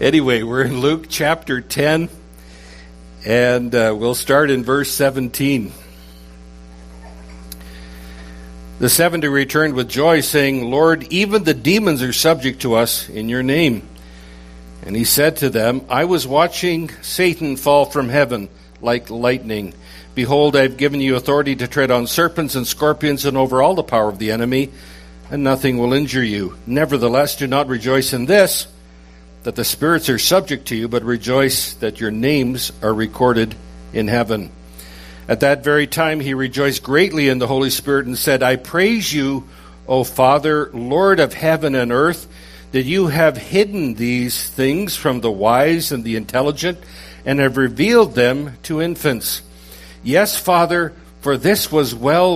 Anyway, we're in Luke chapter 10, and we'll start in verse 17. The 70 returned with joy, saying, Lord, even the demons are subject to us in your name. And he said to them, I was watching Satan fall from heaven like lightning. Behold, I have given you authority to tread on serpents and scorpions and over all the power of the enemy, and nothing will injure you. Nevertheless, do not rejoice in this, that the spirits are subject to you, but rejoice that your names are recorded in heaven. At that very time he rejoiced greatly in the Holy Spirit and said, I praise you, O Father, Lord of heaven and earth, that you have hidden these things from the wise and the intelligent and have revealed them to infants. Yes, Father, for this way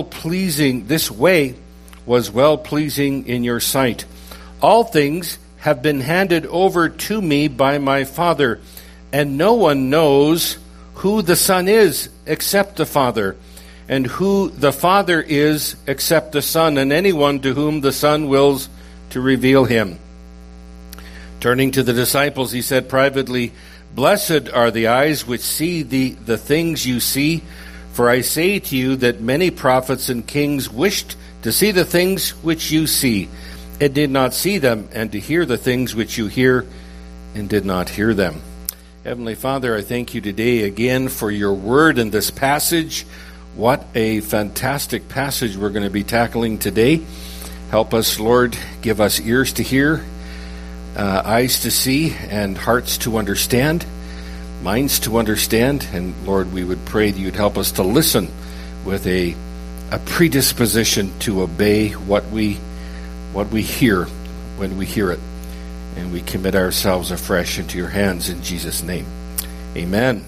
was well-pleasing in your sight. All things have been handed over to me by my Father, and no one knows who the Son is except the Father, and who the Father is except the Son, and anyone to whom the Son wills to reveal him. Turning to the disciples, he said privately, Blessed are the eyes which see the things you see, for I say to you that many prophets and kings wished to see the things which you see, and did not see them, and to hear the things which you hear, and did not hear them. Heavenly Father, I thank you today again for your word in this passage. What a fantastic passage we're going to be tackling today. Help us, Lord, give us ears to hear, eyes to see, and hearts to understand, minds to understand. And Lord, we would pray that you'd help us to listen with a predisposition to obey what we hear when we hear it. And we commit ourselves afresh into your hands in Jesus' name. Amen.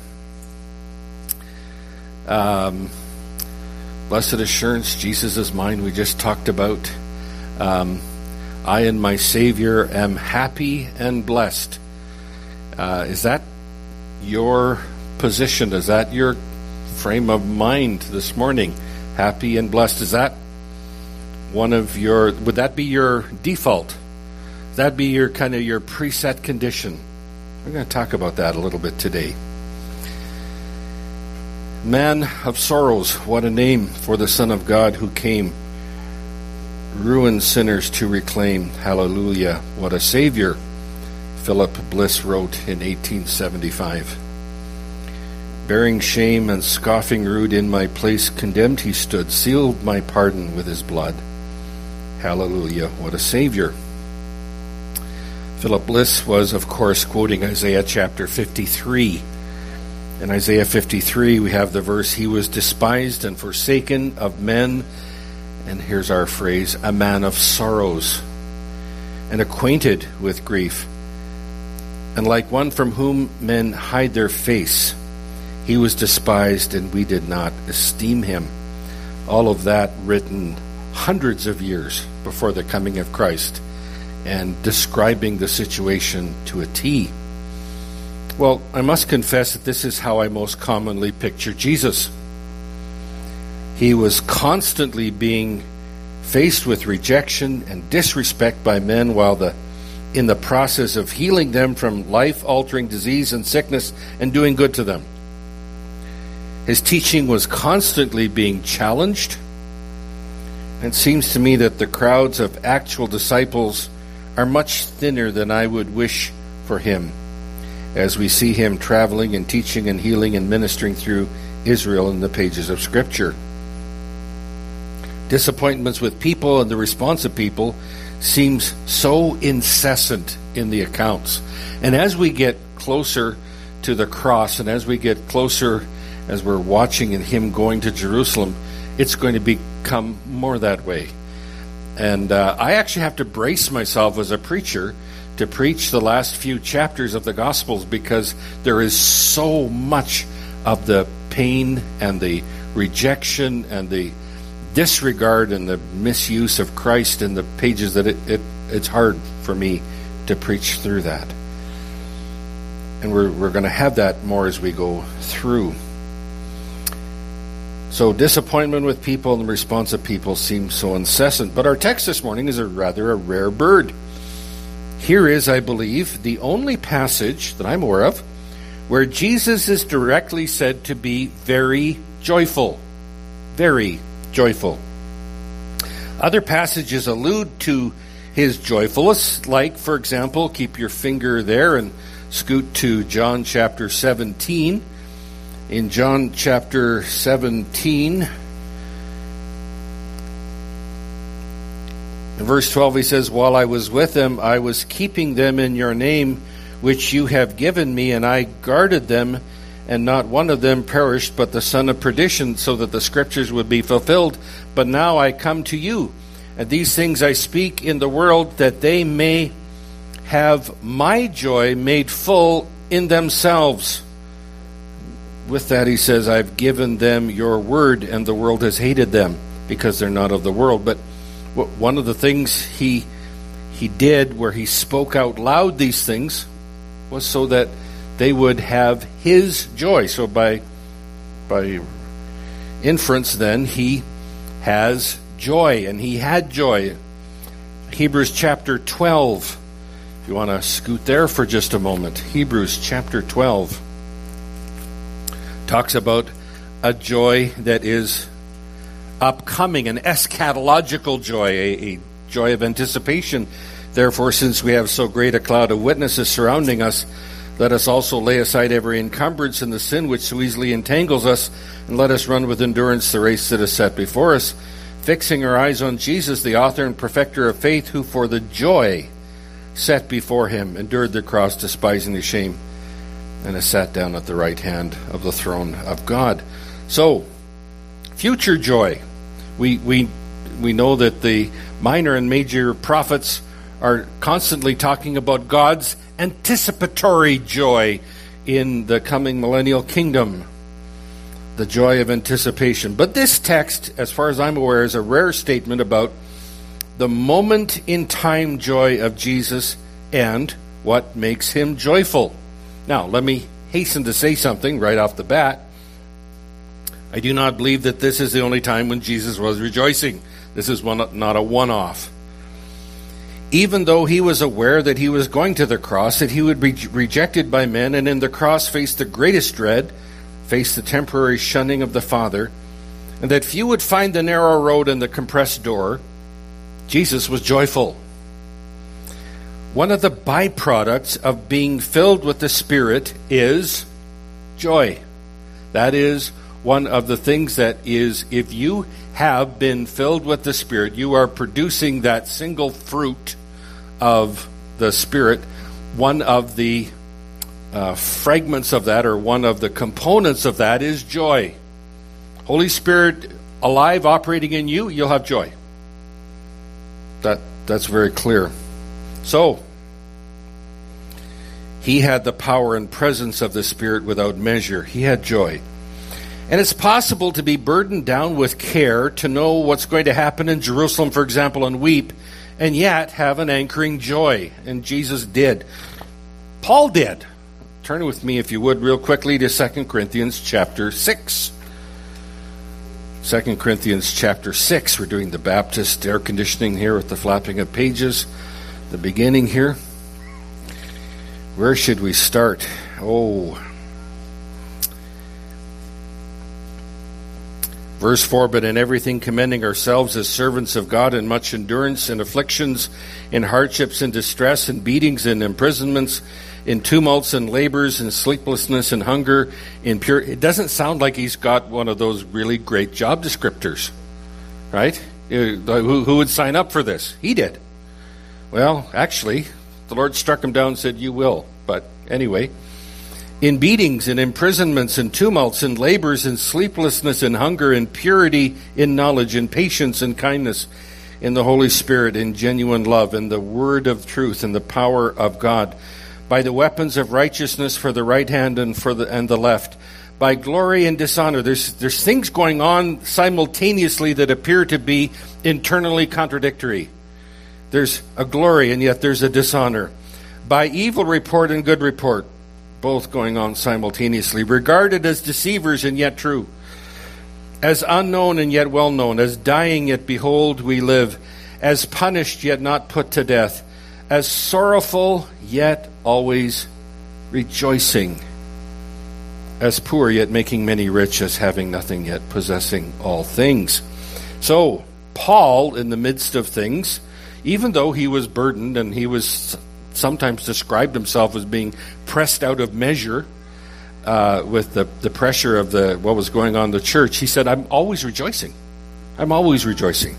Blessed assurance, Jesus is mine, we just talked about. I and my Savior am happy and blessed. Is that your position? Is that your frame of mind this morning? Happy and blessed. Is that would that be your default? Would that be your preset condition? We're going to talk about that a little bit today. Man of sorrows, what a name for the Son of God who came, ruined sinners to reclaim. Hallelujah, what a Savior, Philip Bliss wrote in 1875. Bearing shame and scoffing rude, in my place condemned he stood, sealed my pardon with his blood. Hallelujah, what a Savior. Philip Bliss was, of course, quoting Isaiah chapter 53. In Isaiah 53, we have the verse, He was despised and forsaken of men, and here's our phrase, a man of sorrows, and acquainted with grief. And like one from whom men hide their face, he was despised, and we did not esteem him. All of that written hundreds of years before the coming of Christ, and describing the situation to a T. Well, I must confess that this is how I most commonly picture Jesus. He was constantly being faced with rejection and disrespect by men while in the process of healing them from life-altering disease and sickness and doing good to them. His teaching was constantly being challenged. It seems to me that the crowds of actual disciples are much thinner than I would wish for him, as we see him traveling and teaching and healing and ministering through Israel in the pages of Scripture. Disappointments with people and the response of people seems so incessant in the accounts. And as we get closer to the cross, and as we get closer, as we're watching and him going to Jerusalem, it's going to become more that way. And I actually have to brace myself as a preacher to preach the last few chapters of the Gospels, because there is so much of the pain and the rejection and the disregard and the misuse of Christ in the pages that it's hard for me to preach through that. And we're going to have that more as we go through. So disappointment with people and the response of people seems so incessant. But our text this morning is rather a rare bird. Here is, I believe, the only passage that I'm aware of where Jesus is directly said to be very joyful. Very joyful. Other passages allude to his joyfulness, like, for example, keep your finger there and scoot to John chapter 17. In John chapter 17, in verse 12, he says, "While I was with them, I was keeping them in your name, which you have given me, and I guarded them, and not one of them perished, but the son of perdition, so that the scriptures would be fulfilled. But now I come to you, and these things I speak in the world, that they may have my joy made full in themselves." With that, he says, "I've given them your word, and the world has hated them, because they're not of the world." But one of the things he did, where he spoke out loud these things, was so that they would have his joy. So by inference, then, he has joy, and he had joy. Hebrews chapter 12. If you want to scoot there for just a moment. Hebrews chapter 12 talks about a joy that is upcoming, an eschatological joy, a joy of anticipation. "Therefore, since we have so great a cloud of witnesses surrounding us, let us also lay aside every encumbrance and the sin which so easily entangles us, and let us run with endurance the race that is set before us, fixing our eyes on Jesus, the author and perfecter of faith, who for the joy set before him endured the cross, despising the shame, and has sat down at the right hand of the throne of God." So, future joy. We know that the minor and major prophets are constantly talking about God's anticipatory joy in the coming millennial kingdom. The joy of anticipation. But this text, as far as I'm aware, is a rare statement about the moment in time joy of Jesus and what makes him joyful. Now, let me hasten to say something right off the bat. I do not believe that this is the only time when Jesus was rejoicing. This is not a one-off. Even though he was aware that he was going to the cross, that he would be rejected by men, and in the cross face the greatest dread, face the temporary shunning of the Father, and that few would find the narrow road and the compressed door, Jesus was joyful. One of the byproducts of being filled with the Spirit is joy. That is one of the things that is, if you have been filled with the Spirit, you are producing that single fruit of the Spirit. One of the fragments of that, or one of the components of that, is joy. Holy Spirit alive, operating in you, you'll have joy. That's very clear. So, he had the power and presence of the Spirit without measure. He had joy. And it's possible to be burdened down with care, to know what's going to happen in Jerusalem, for example, and weep, and yet have an anchoring joy. And Jesus did. Paul did. Turn with me, if you would, real quickly to 2 Corinthians chapter 6. 2 Corinthians chapter 6. We're doing the Baptist air conditioning here with the flapping of pages. The beginning here. Where should we start? Verse 4, "But in everything commending ourselves as servants of God in much endurance, in afflictions, in hardships, in distress, in beatings, in imprisonments, in tumults, and labors, in sleeplessness, and hunger, in pure..." It doesn't sound like he's got one of those really great job descriptors, right? Who would sign up for this? He did. Well, actually, the Lord struck him down and said, "You will." But anyway, "In beatings, in imprisonments, in tumults, in labors, in sleeplessness, in hunger, in purity, in knowledge, in patience, in kindness, in the Holy Spirit, in genuine love, in the word of truth, in the power of God, by the weapons of righteousness for the right hand and the left, by glory and dishonor." There's things going on simultaneously that appear to be internally contradictory. There's a glory and yet there's a dishonor. "By evil report and good report," both going on simultaneously. "Regarded as deceivers and yet true, as unknown and yet well known, as dying yet behold we live, as punished yet not put to death, as sorrowful, yet always rejoicing, as poor, yet making many rich, as having nothing, yet possessing all things. So, Paul, in the midst of things, even though he was burdened and he was sometimes described himself as being pressed out of measure with the pressure of what was going on in the church, he said, I'm always rejoicing. I'm always rejoicing.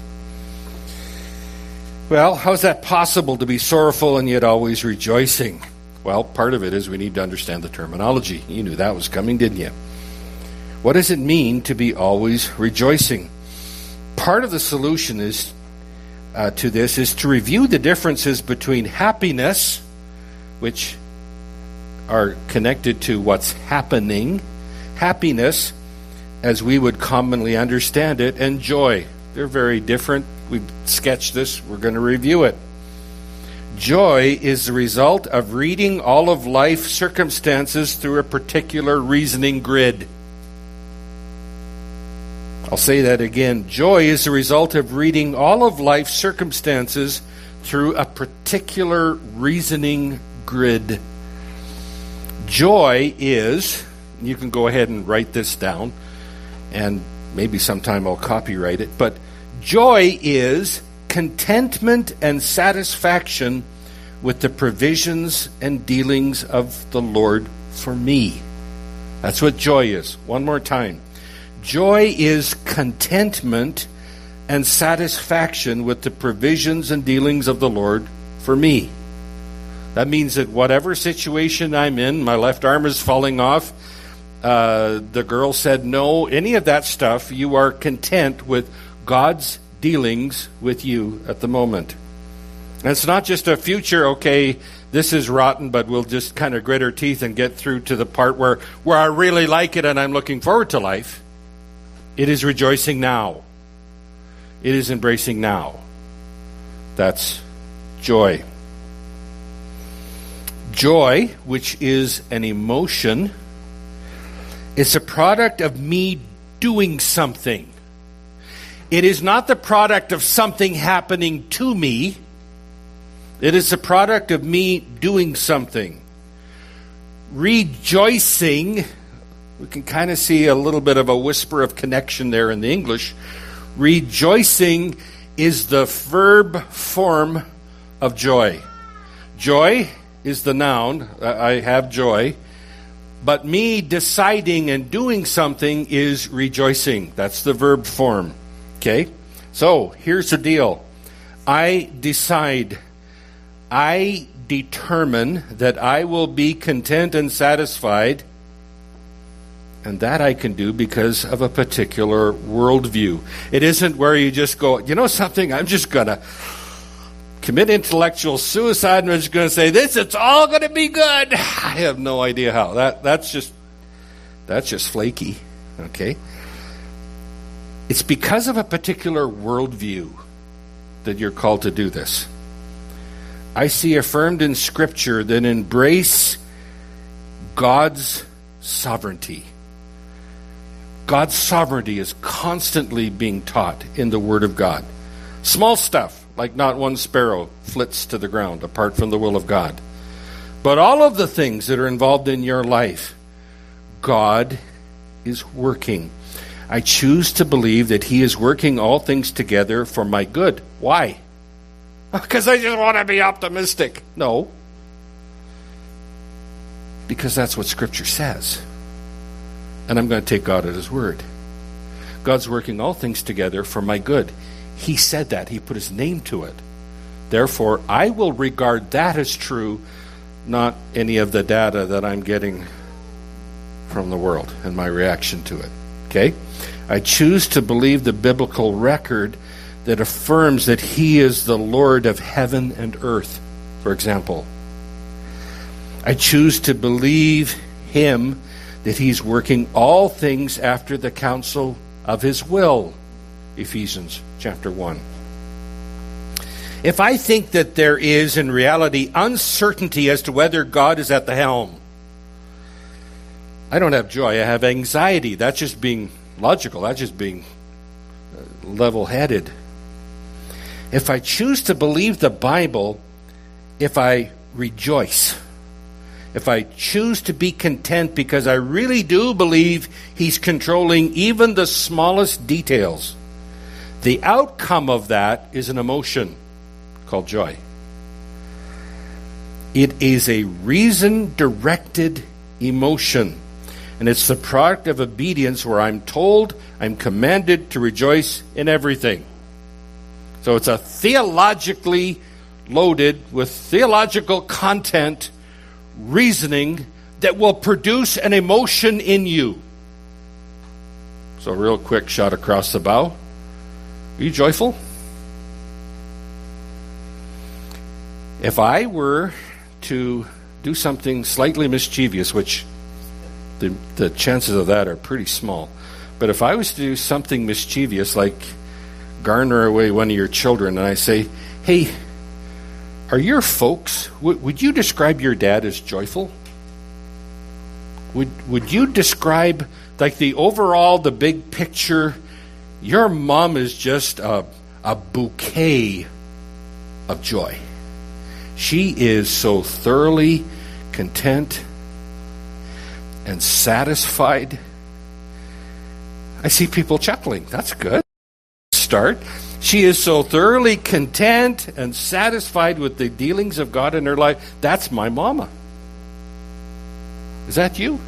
Well, how is that possible, to be sorrowful and yet always rejoicing? Well, part of it is we need to understand the terminology. You knew that was coming, didn't you? What does it mean to be always rejoicing? Part of the solution is to this is to review the differences between happiness, which are connected to what's happening, happiness as we would commonly understand it, and joy. They're very different. We've sketched this. We're going to review it. Joy is the result of reading all of life circumstances through a particular reasoning grid. I'll say that again. Joy is the result of reading all of life's circumstances through a particular reasoning grid. Joy is, you can go ahead and write this down, and maybe sometime I'll copyright it, but joy is contentment and satisfaction with the provisions and dealings of the Lord for me. That's what joy is. One more time. Joy is contentment and satisfaction with the provisions and dealings of the Lord for me. That means that whatever situation I'm in, my left arm is falling off, the girl said no, any of that stuff, you are content with God's dealings with you at the moment. And it's not just a future, okay, this is rotten, but we'll just kind of grit our teeth and get through to the part where I really like it and I'm looking forward to life. It is rejoicing now. It is embracing now. That's joy. Joy, which is an emotion, is a product of me doing something. It is not the product of something happening to me. It is the product of me doing something. Rejoicing, we can kind of see a little bit of a whisper of connection there in the English. Rejoicing is the verb form of joy. Joy is the noun. I have joy. But me deciding and doing something is rejoicing. That's the verb form. Okay? So, here's the deal. I decide, I determine that I will be content and satisfied, and that I can do because of a particular worldview. It isn't where you just go, you know something, I'm just going to commit intellectual suicide and I'm just going to say, it's all going to be good. I have no idea how. That's just flaky. Okay? It's because of a particular worldview that you're called to do this. I see affirmed in Scripture that embrace God's sovereignty. God's sovereignty is constantly being taught in the Word of God. Small stuff, like not one sparrow flits to the ground apart from the will of God. But all of the things that are involved in your life, God is working. I choose to believe that He is working all things together for my good. Why? Because I just want to be optimistic. No. Because that's what Scripture says. And I'm going to take God at His word. God's working all things together for my good. He said that. He put His name to it. Therefore, I will regard that as true, not any of the data that I'm getting from the world and my reaction to it. Okay? I choose to believe the biblical record that affirms that He is the Lord of heaven and earth, for example. I choose to believe Him that He's working all things after the counsel of His will, Ephesians chapter 1. If I think that there is, in reality, uncertainty as to whether God is at the helm, I don't have joy, I have anxiety. That's just being logical. That's just being level-headed. If I choose to believe the Bible if I rejoice, if I choose to be content because I really do believe He's controlling even the smallest details, the outcome of that is an emotion called joy. It is a reason-directed emotion. And it's the product of obedience where I'm told, I'm commanded to rejoice in everything. So it's a theologically loaded with theological content reasoning that will produce an emotion in you. So real quick shot across the bow. Are you joyful? If I were to do something slightly mischievous, which the chances of that are pretty small, but if I was to do something mischievous like garner away one of your children and I say, hey, are your folks, would you describe your dad as joyful? Would you describe, like the overall, the big picture, your mom is just a bouquet of joy. She is so thoroughly content and satisfied. I see people chuckling. That's good. Start. She is so thoroughly content and satisfied with the dealings of God in her life. That's my mama. Is that you?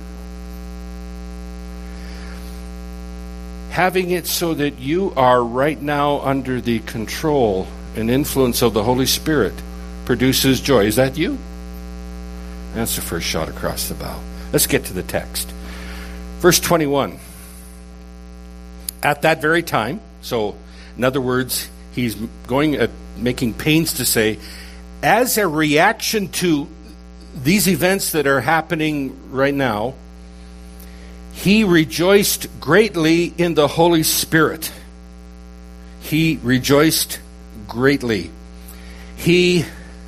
Having it so that you are right now under the control and influence of the Holy Spirit produces joy. Is that you? That's the first shot across the bow. Let's get to the text. Verse 21. At that very time, so in other words, he's making pains to say, as a reaction to these events that are happening right now, he rejoiced greatly in the Holy Spirit. He rejoiced greatly. He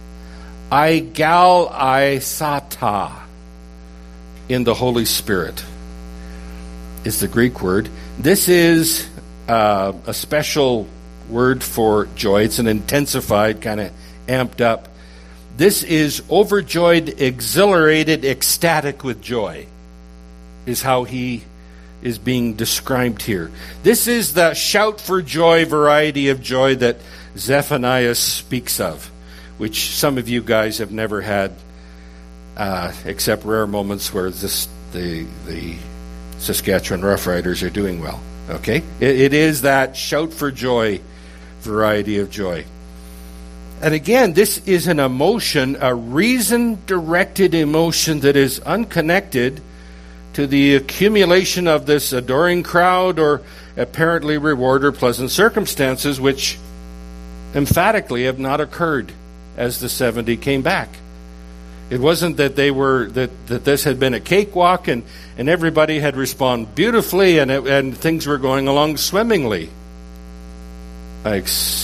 aigalsata in the Holy Spirit is the Greek word. This is a special word for joy. It's an intensified, kind of amped up. This is overjoyed, exhilarated, ecstatic with joy, is how he is being described here. This is the shout for joy variety of joy that Zephaniah speaks of, which some of you guys have never had, except rare moments where the Saskatchewan Roughriders are doing well. Okay? It is that shout for joy variety of joy. And again, this is an emotion, a reason-directed emotion that is unconnected to the accumulation of this adoring crowd or apparently reward or pleasant circumstances, which emphatically have not occurred as the 70 came back. It wasn't that that this had been a cakewalk and everybody had responded beautifully and things were going along swimmingly. I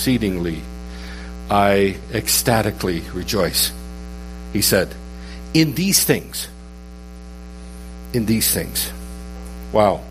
ecstatically rejoice, he said, in these things. In these things. Wow.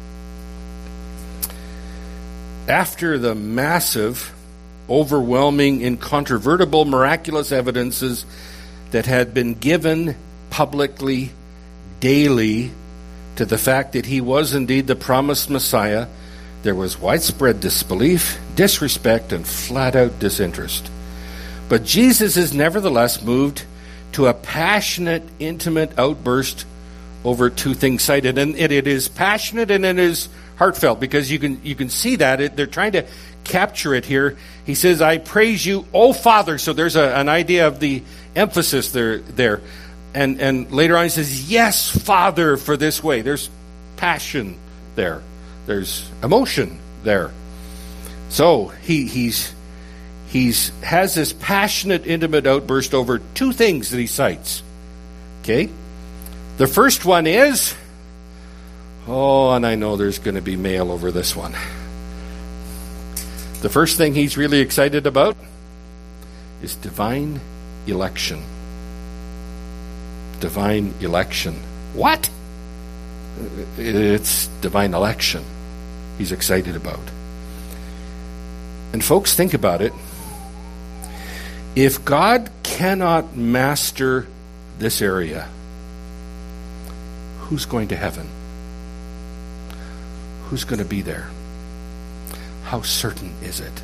After the massive, overwhelming, incontrovertible, miraculous evidences that had been given publicly, daily, to the fact that he was indeed the promised Messiah, there was widespread disbelief, disrespect, and flat-out disinterest. But Jesus is nevertheless moved to a passionate, intimate outburst over two things cited. And it is passionate and it is heartfelt, because you can see that. They're trying to capture it here. He says, I praise you, O Father. So there's an idea of the emphasis there. And later on he says, yes, Father, for this way. There's passion there. There's emotion there. So he has this passionate, intimate outburst over two things that he cites. Okay? The first one is, and I know there's going to be mail over this one. The first thing he's really excited about is divine election. Divine election. What? It's divine election he's excited about. And folks, think about it. If God cannot master this area, who's going to heaven? Who's going to be there? How certain is it?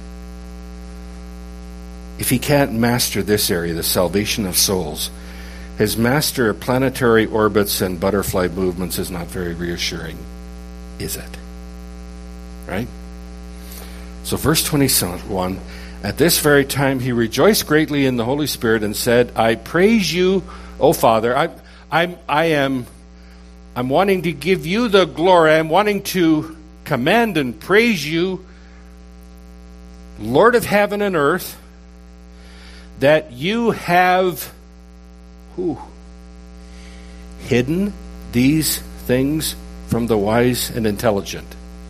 If he can't master this area, the salvation of souls, his master of planetary orbits and butterfly movements is not very reassuring, is it? Right? So verse 21, at this very time he rejoiced greatly in the Holy Spirit and said, I praise you, O Father. I'm wanting to give you the glory. I'm wanting to commend and praise you, Lord of heaven and earth, that you have hidden these things from the wise and intelligent.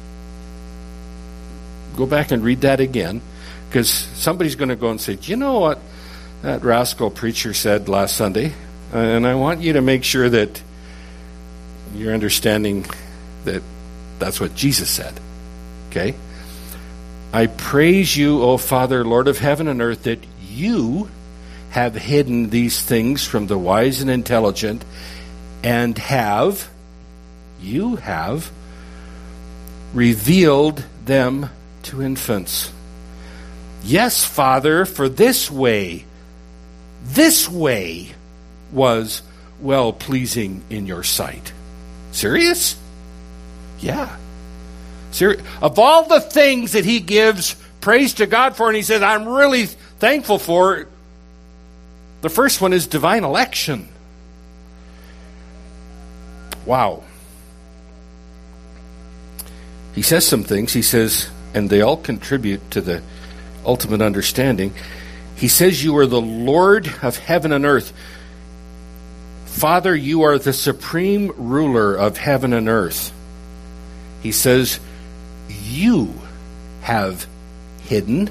Go back and read that again, because somebody's going to go and say, do you know what that rascal preacher said last Sunday? And I want you to make sure that you're understanding that that's what Jesus said. Okay? I praise you, O Father, Lord of heaven and earth, that you have hidden these things from the wise and intelligent, and you have revealed them to infants. Yes, Father, for this way was well-pleasing in your sight. Serious? Yeah. Of all the things that he gives praise to God for, and he says, I'm really thankful for, the first one is divine election. Wow. He says some things. He says, and they all contribute to the ultimate understanding. He says, you are the Lord of heaven and earth. Father, you are the supreme ruler of heaven and earth. He says, you have hidden,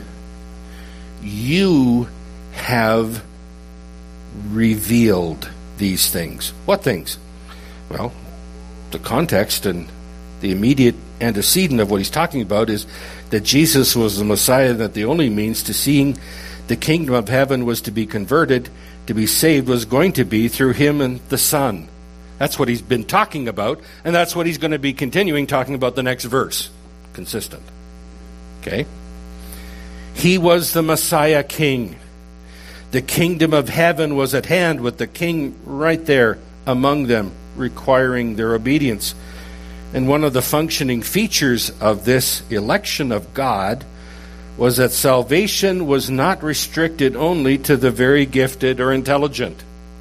you have revealed these things. What things? Well, the context and the immediate antecedent of what he's talking about is that Jesus was the Messiah, that the only means to seeing the kingdom of heaven was to be converted, to be saved, was going to be through him and the Son. That's what he's been talking about, and that's what he's going to be continuing talking about the next verse. Consistent. Okay? He was the Messiah King. The kingdom of heaven was at hand, with the king right there among them, requiring their obedience. And one of the functioning features of this election of God was that salvation was not restricted only to the very gifted or intelligent.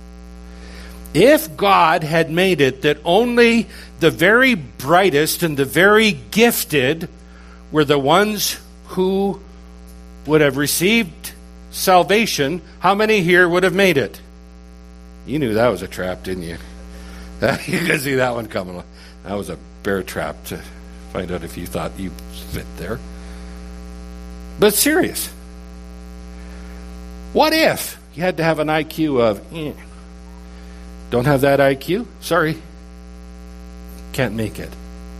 If God had made it that only the very brightest and the very gifted were the ones who would have received salvation, how many here would have made it? You knew that was a trap, didn't you? You could see that one coming. That was a bear trap to find out if you thought you fit there. But serious. What if you had to have an IQ of, don't have that IQ? Sorry. Can't make it.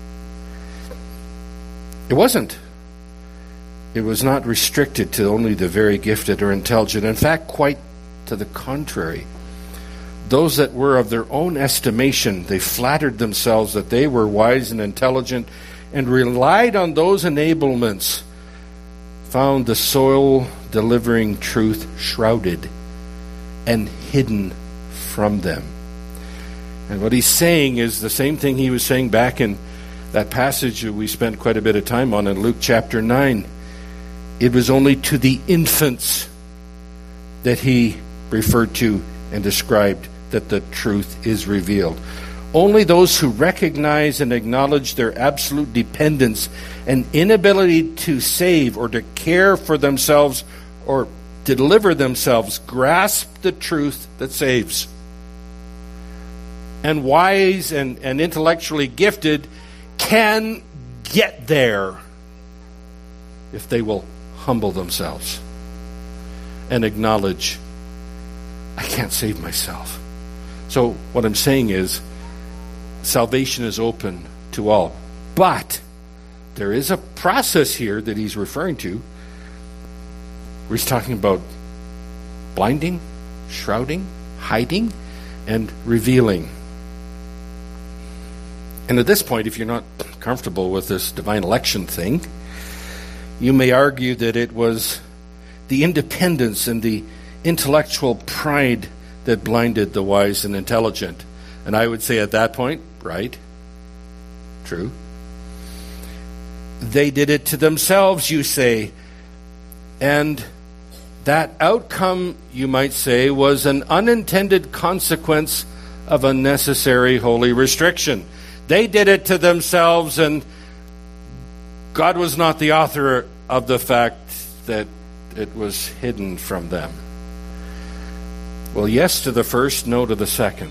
It wasn't. It was not restricted to only the very gifted or intelligent. In fact, quite to the contrary. Those that were of their own estimation, they flattered themselves that they were wise and intelligent and relied on those enablements, found the soul-delivering truth shrouded and hidden from them. And what he's saying is the same thing he was saying back in that passage that we spent quite a bit of time on in Luke chapter 9. It was only to the infants that he referred to and described that the truth is revealed. Only those who recognize and acknowledge their absolute dependence and inability to save or to care for themselves or to deliver themselves grasp the truth that saves. And wise and intellectually gifted can get there if they will humble themselves and acknowledge, I can't save myself. So what I'm saying is, salvation is open to all. But there is a process here that he's referring to where he's talking about blinding, shrouding, hiding, and revealing. And at this point, if you're not comfortable with this divine election thing, you may argue that it was the independence and the intellectual pride that blinded the wise and intelligent. And I would say at that point, right, true. They did it to themselves, you say. And that outcome, you might say, was an unintended consequence of a necessary holy restriction. They did it to themselves, and God was not the author of the fact that it was hidden from them. Well, yes to the first, no to the second.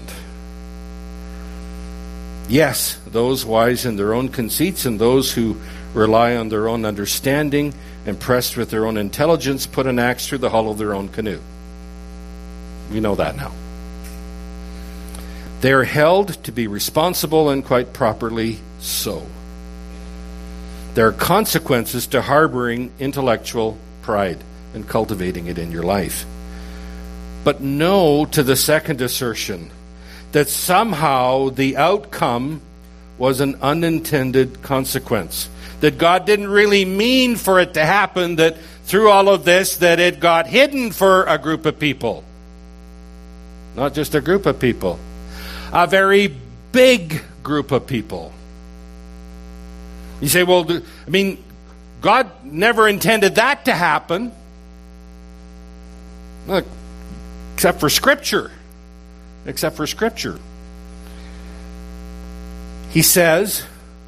Yes, those wise in their own conceits and those who rely on their own understanding, impressed with their own intelligence, put an axe through the hull of their own canoe. We know that now. They are held to be responsible, and quite properly so. There are consequences to harboring intellectual pride and cultivating it in your life. But no to the second assertion, that somehow the outcome was an unintended consequence. That God didn't really mean for it to happen, that through all of this, that it got hidden for a group of people. Not just a group of people. A very big group of people. You say, well, God never intended that to happen. Look, except for Scripture. Except for Scripture. He says,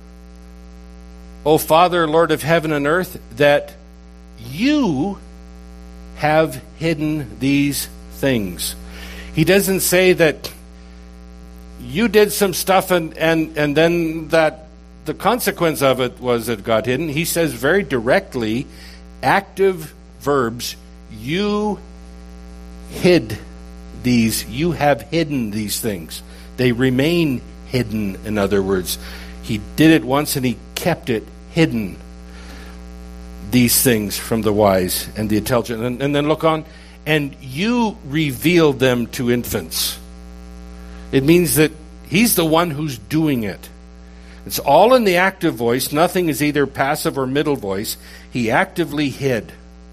O Father, Lord of heaven and earth, that you have hidden these things. He doesn't say that you did some stuff and then that the consequence of it was it got hidden. He says very directly, active verbs, you hid these, you have hidden these things. They remain hidden, in other words. He did it once and he kept it hidden. These things from the wise and the intelligent. And then look on, and you revealed them to infants. It means that he's the one who's doing it. It's all in the active voice. Nothing is either passive or middle voice. He actively hid.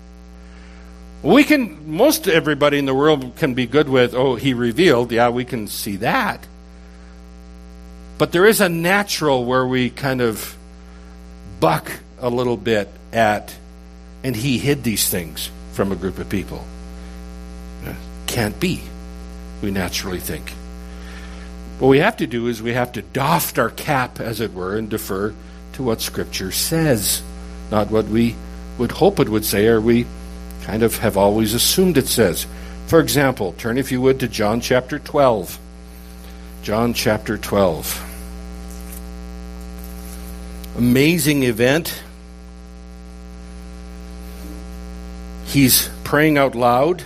Most everybody in the world can be good with, he revealed. Yeah, we can see that. But there is a natural where we kind of buck a little bit at, and he hid these things from a group of people. Can't be, we naturally think. What we have to do is we have to doff our cap, as it were, and defer to what Scripture says, not what we would hope it would say, or we kind of have always assumed it says. For example, turn, if you would, to John chapter 12. John chapter 12. Amazing event. He's praying out loud.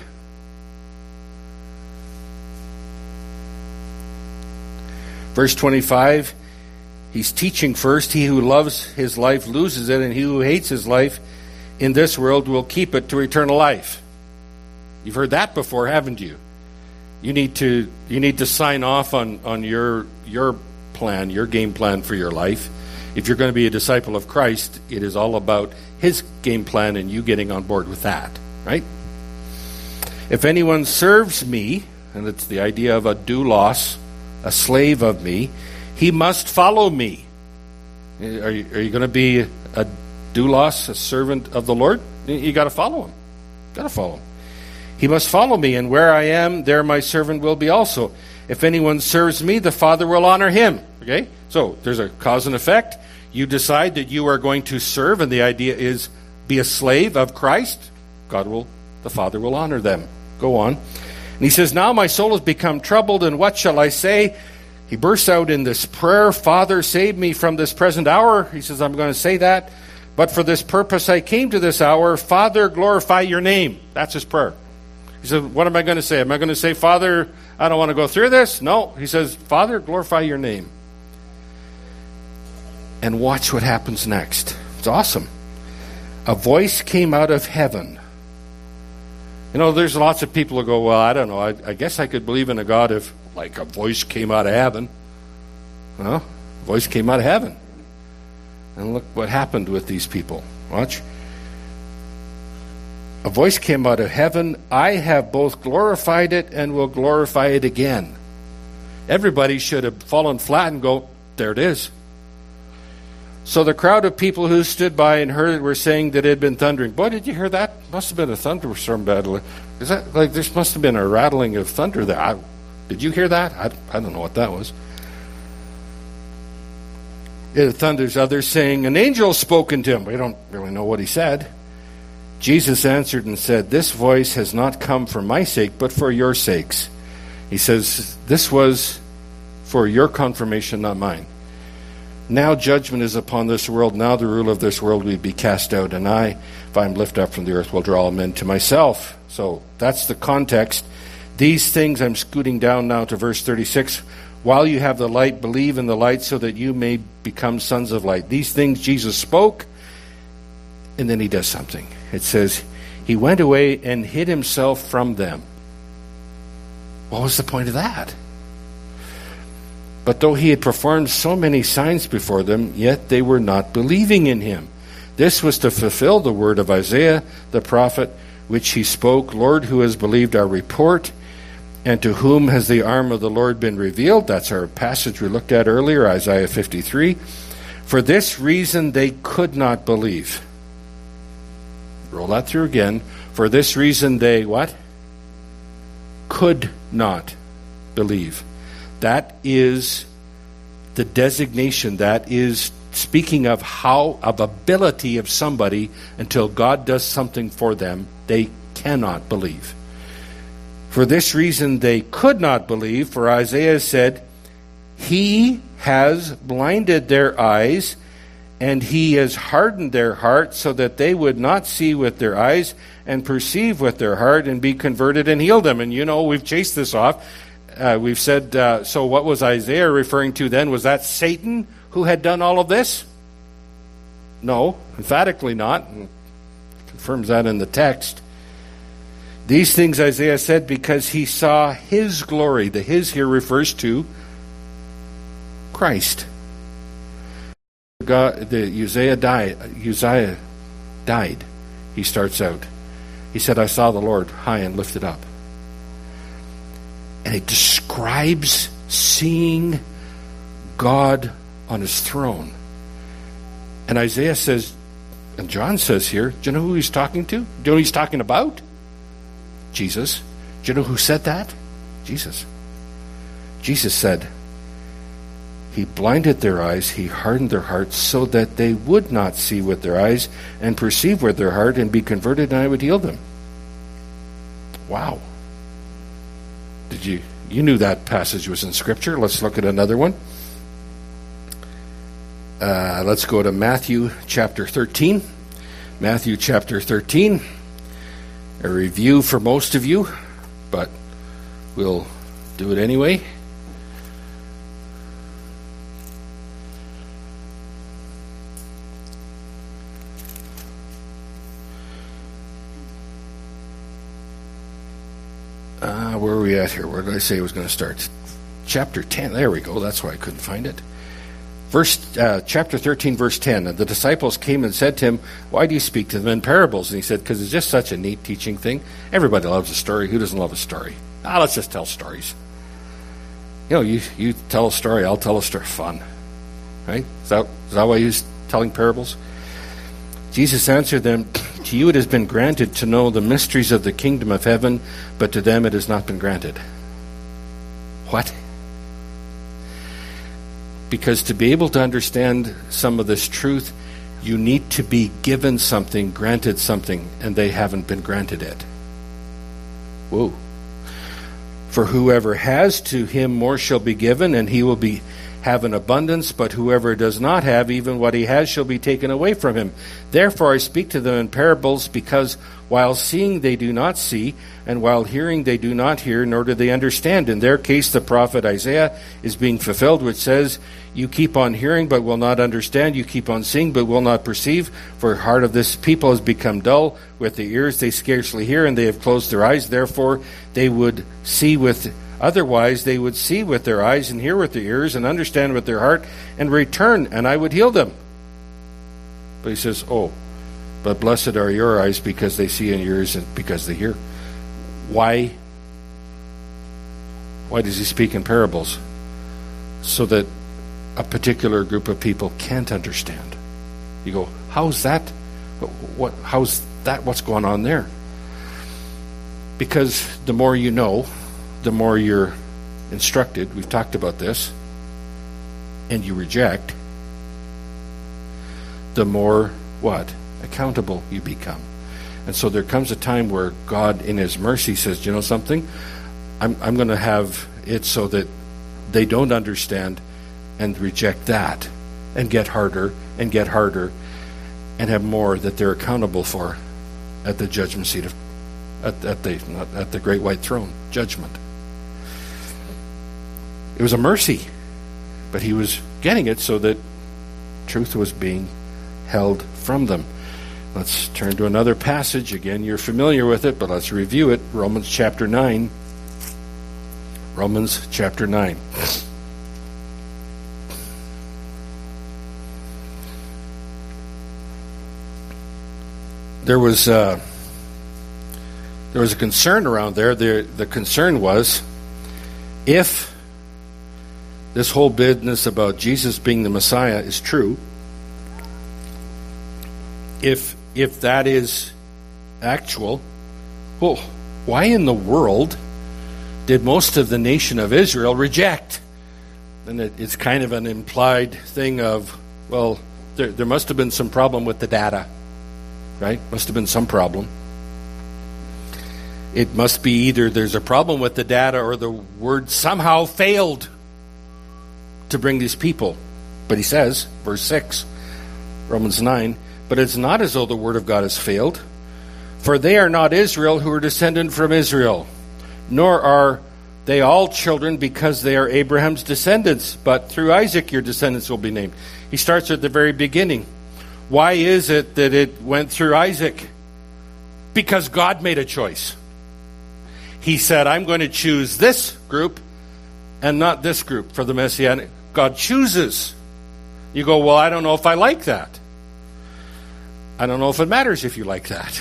Verse 25, he's teaching first. He who loves his life loses it, and he who hates his life in this world will keep it to eternal life. You've heard that before, haven't you? You need to sign off on your plan, your game plan for your life. If you're going to be a disciple of Christ, it is all about his game plan and you getting on board with that, right? If anyone serves me, and it's the idea of a doulos, a slave of me, he must follow me. Are you going to be a doulos, a servant of the Lord? You got to follow him. Got to follow him. He must follow me, and where I am, there my servant will be also. If anyone serves me, the Father will honor him. Okay? So there's a cause and effect. You decide that you are going to serve, and the idea is be a slave of Christ. The Father will honor them. Go on. And he says, now my soul has become troubled, and what shall I say? He bursts out in this prayer, Father, save me from this present hour. He says, I'm going to say that. But for this purpose I came to this hour. Father, glorify your name. That's his prayer. He said, what am I going to say? Am I going to say, Father, I don't want to go through this? No. He says, Father, glorify your name. And watch what happens next. It's awesome. A voice came out of heaven. There's lots of people who go, well, I don't know, I guess I could believe in a God if, like, a voice came out of heaven. Well, a voice came out of heaven. And look what happened with these people. Watch. A voice came out of heaven. I have both glorified it and will glorify it again. Everybody should have fallen flat and go, there it is. So the crowd of people who stood by and heard it were saying that it had been thundering. Boy, did you hear that? Must have been a thunderstorm battle. Is that like there must have been a rattling of thunder there? Did you hear that? I don't know what that was. It thunders. Others saying, an angel spoken to him. We don't really know what he said. Jesus answered and said, this voice has not come for my sake, but for your sakes. He says, this was for your confirmation, not mine. Now judgment is upon this world. Now the rule of this world will be cast out. And I, if I am lifted up from the earth, will draw all men to myself. So that's the context. These things, I'm scooting down now to verse 36. While you have the light, believe in the light so that you may become sons of light. These things Jesus spoke, and then he does something. It says, he went away and hid himself from them. What was the point of that? But though he had performed so many signs before them, yet they were not believing in him. This was to fulfill the word of Isaiah the prophet, which he spoke, Lord, who has believed our report, and to whom has the arm of the Lord been revealed? That's our passage we looked at earlier, Isaiah 53. For this reason they could not believe. Roll that through again. For this reason they, what? Could not believe. That is the designation. That is speaking of ability of somebody until God does something for them, they cannot believe. For this reason they could not believe, for Isaiah said, he has blinded their eyes, and he has hardened their heart so that they would not see with their eyes and perceive with their heart and be converted and heal them. And we've chased this off. We've said, so what was Isaiah referring to then? Was that Satan who had done all of this? No, emphatically not. And confirms that in the text. These things Isaiah said because he saw his glory. The his here refers to Christ. Uzziah died. He starts out. He said, I saw the Lord high and lifted up. And it describes seeing God on his throne. And Isaiah says, and John says here, do you know who he's talking to? Do you know who he's talking about? Jesus. Do you know who said that? Jesus. Jesus said, he blinded their eyes, he hardened their hearts so that they would not see with their eyes and perceive with their heart and be converted, and I would heal them. Wow. You knew that passage was in Scripture. Let's look at another one. Let's go to Matthew chapter 13. Matthew chapter 13. A review for most of you, but we'll do it anyway. Where are we at here? Where did I say I was going to start? Chapter 10. There we go. That's why I couldn't find it. Chapter 13, verse 10. And the disciples came and said to him, why do you speak to them in parables? And he said, because it's just such a neat teaching thing. Everybody loves a story. Who doesn't love a story? Let's just tell stories. You tell a story, I'll tell a story. Fun. Right? Is that why he's telling parables? Jesus answered them, to you it has been granted to know the mysteries of the kingdom of heaven, but to them it has not been granted. What? Because to be able to understand some of this truth, you need to be given something, granted something, and they haven't been granted it. Whoa. For whoever has, to him more shall be given, and he will have an abundance, but whoever does not have, even what he has shall be taken away from him. Therefore I speak to them in parables, because while seeing they do not see, and while hearing they do not hear, nor do they understand. In their case the prophet Isaiah is being fulfilled, which says, you keep on hearing, but will not understand. You keep on seeing, but will not perceive. For the heart of this people has become dull. With the ears they scarcely hear, and they have closed their eyes. Therefore they would see with... Otherwise they would see with their eyes, and hear with their ears, and understand with their heart, and return, and I would heal them. But he says, but blessed are your eyes, because they see, and your ears, and because they hear. Why does he speak in parables? So that a particular group of people can't understand. You go, how's that? How's that? What's going on there? Because the more you know, the more you're instructed. We've talked about this. And you reject, the more accountable you become. And so there comes a time where God in his mercy says, you know something, I'm going to have it so that they don't understand and reject that, and get harder and and have more that they're accountable for at the judgment seat at the great white throne judgment. It was a mercy, but he was getting it so that truth was being held from them. Let's turn to another passage. Again, you're familiar with it, but let's review it. Romans chapter 9. Romans chapter 9. There was a concern around there. The concern was, if this whole business about Jesus being the Messiah is true, if that is actual, well, why in the world did most of the nation of Israel reject? And it's kind of an implied thing of, well, there must have been some problem with the data, right? Must have been some problem. It must be either there's a problem with the data or the word somehow failed to bring these people. But he says, verse 6, Romans 9, but it's not as though the word of God has failed, for they are not Israel who are descended from Israel, nor are they all children because they are Abraham's descendants, but through Isaac your descendants will be named. He starts at the very beginning. Why is it that it went through Isaac? Because God made a choice. He said, I'm going to choose this group and not this group for the Messianic. God chooses. You go, well, I don't know if I like that. I don't know if it matters if you like that.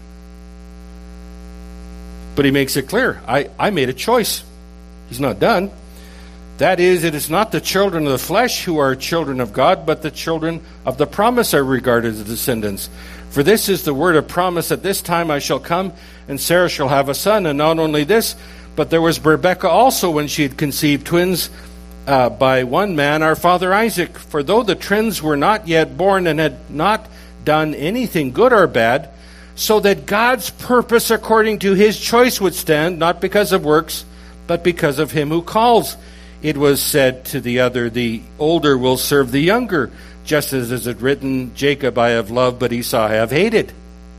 But he makes it clear. I made a choice. He's not done. That is, it is not the children of the flesh who are children of God, but the children of the promise are regarded as descendants. For this is the word of promise, at this time I shall come, and Sarah shall have a son. And not only this, but there was Rebekah also when she had conceived twins by one man, our father Isaac. For though the twins were not yet born and had not done anything good or bad, so that God's purpose according to his choice would stand, not because of works, but because of him who calls. It was said to the other, the older will serve the younger, just as is it written, Jacob I have loved, but Esau I have hated.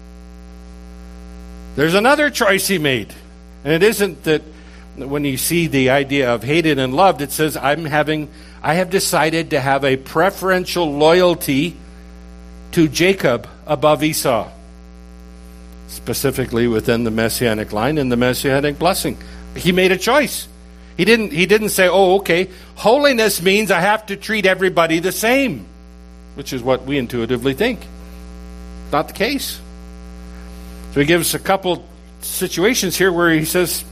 There's another choice he made. And it isn't that when you see the idea of hated and loved, it says, I have decided to have a preferential loyalty to Jacob above Esau. Specifically within the Messianic line and the Messianic blessing. He made a choice. He didn't say, oh, okay, holiness means I have to treat everybody the same, which is what we intuitively think. Not the case. So he gives a couple situations here where he says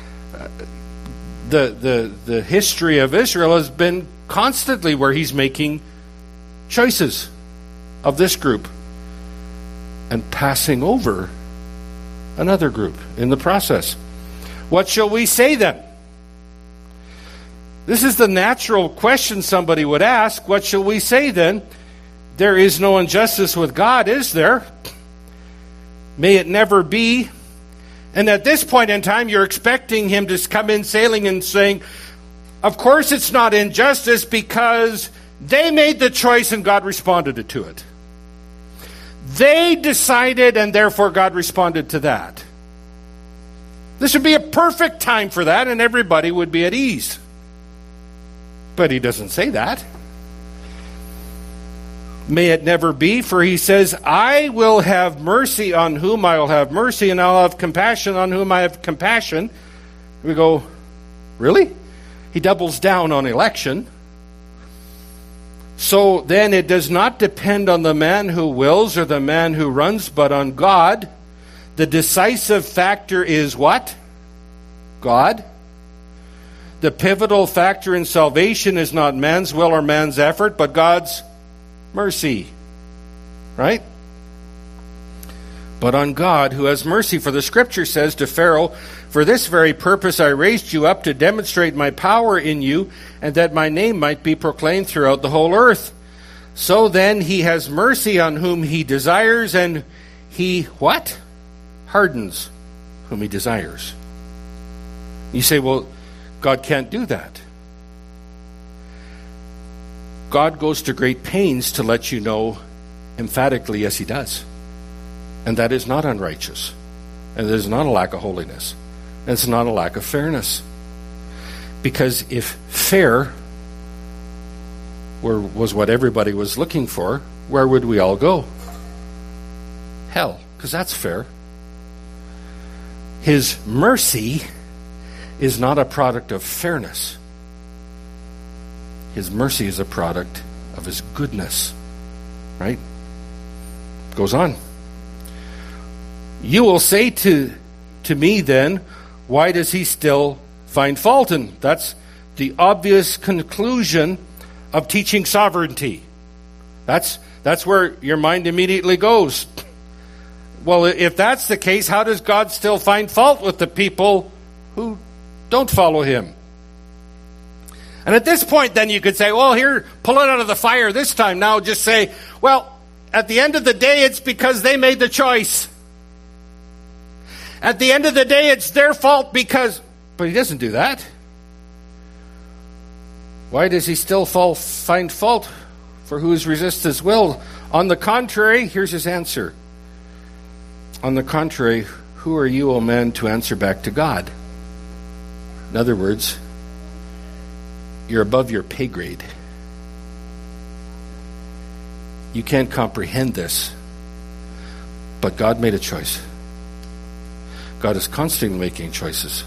the history of Israel has been constantly where he's making choices of this group and passing over another group in the process. What shall we say then? This is the natural question somebody would ask. What shall we say then? There is no injustice with God, is there? May it never be. And at this point in time, you're expecting him to come in sailing and saying, Of course it's not injustice because they made the choice and God responded to it. They decided and therefore God responded to that. This would be a perfect time for that and everybody would be at ease. But he doesn't say that. May it never be, for he says, I will have mercy on whom I will have mercy, and I'll have compassion on whom I have compassion. We go, really? He doubles down on election. So then it does not depend on the man who wills or the man who runs, but on God. The decisive factor is what? God. The pivotal factor in salvation is not man's will or man's effort, but God's mercy. Right? But on God, who has mercy. For the scripture says to Pharaoh, for this very purpose I raised you up to demonstrate my power in you, and that my name might be proclaimed throughout the whole earth. So then he has mercy on whom he desires, and he, what? Hardens whom he desires. You say, well, God can't do that. God goes to great pains to let you know emphatically, yes, he does. And that is not unrighteous. And it is not a lack of holiness. And it's not a lack of fairness. Because if fair was what everybody was looking for, where would we all go? Hell, because that's fair. His mercy is not a product of fairness. His mercy is a product of his goodness. Right? Goes on. You will say to me then, why does he still find fault? And that's the obvious conclusion of teaching sovereignty. That's where your mind immediately goes. Well, if that's the case, how does God still find fault with the people who don't follow him? And at this point, then you could say, well, here, pull it out of the fire this time. Now just say, well, at the end of the day, it's because they made the choice. At the end of the day, it's their fault because... But he doesn't do that. Why does he still find fault for who resists his will? On the contrary, here's his answer. On the contrary, who are you, O man, to answer back to God? In other words, you're above your pay grade. You can't comprehend this. But God made a choice. God is constantly making choices.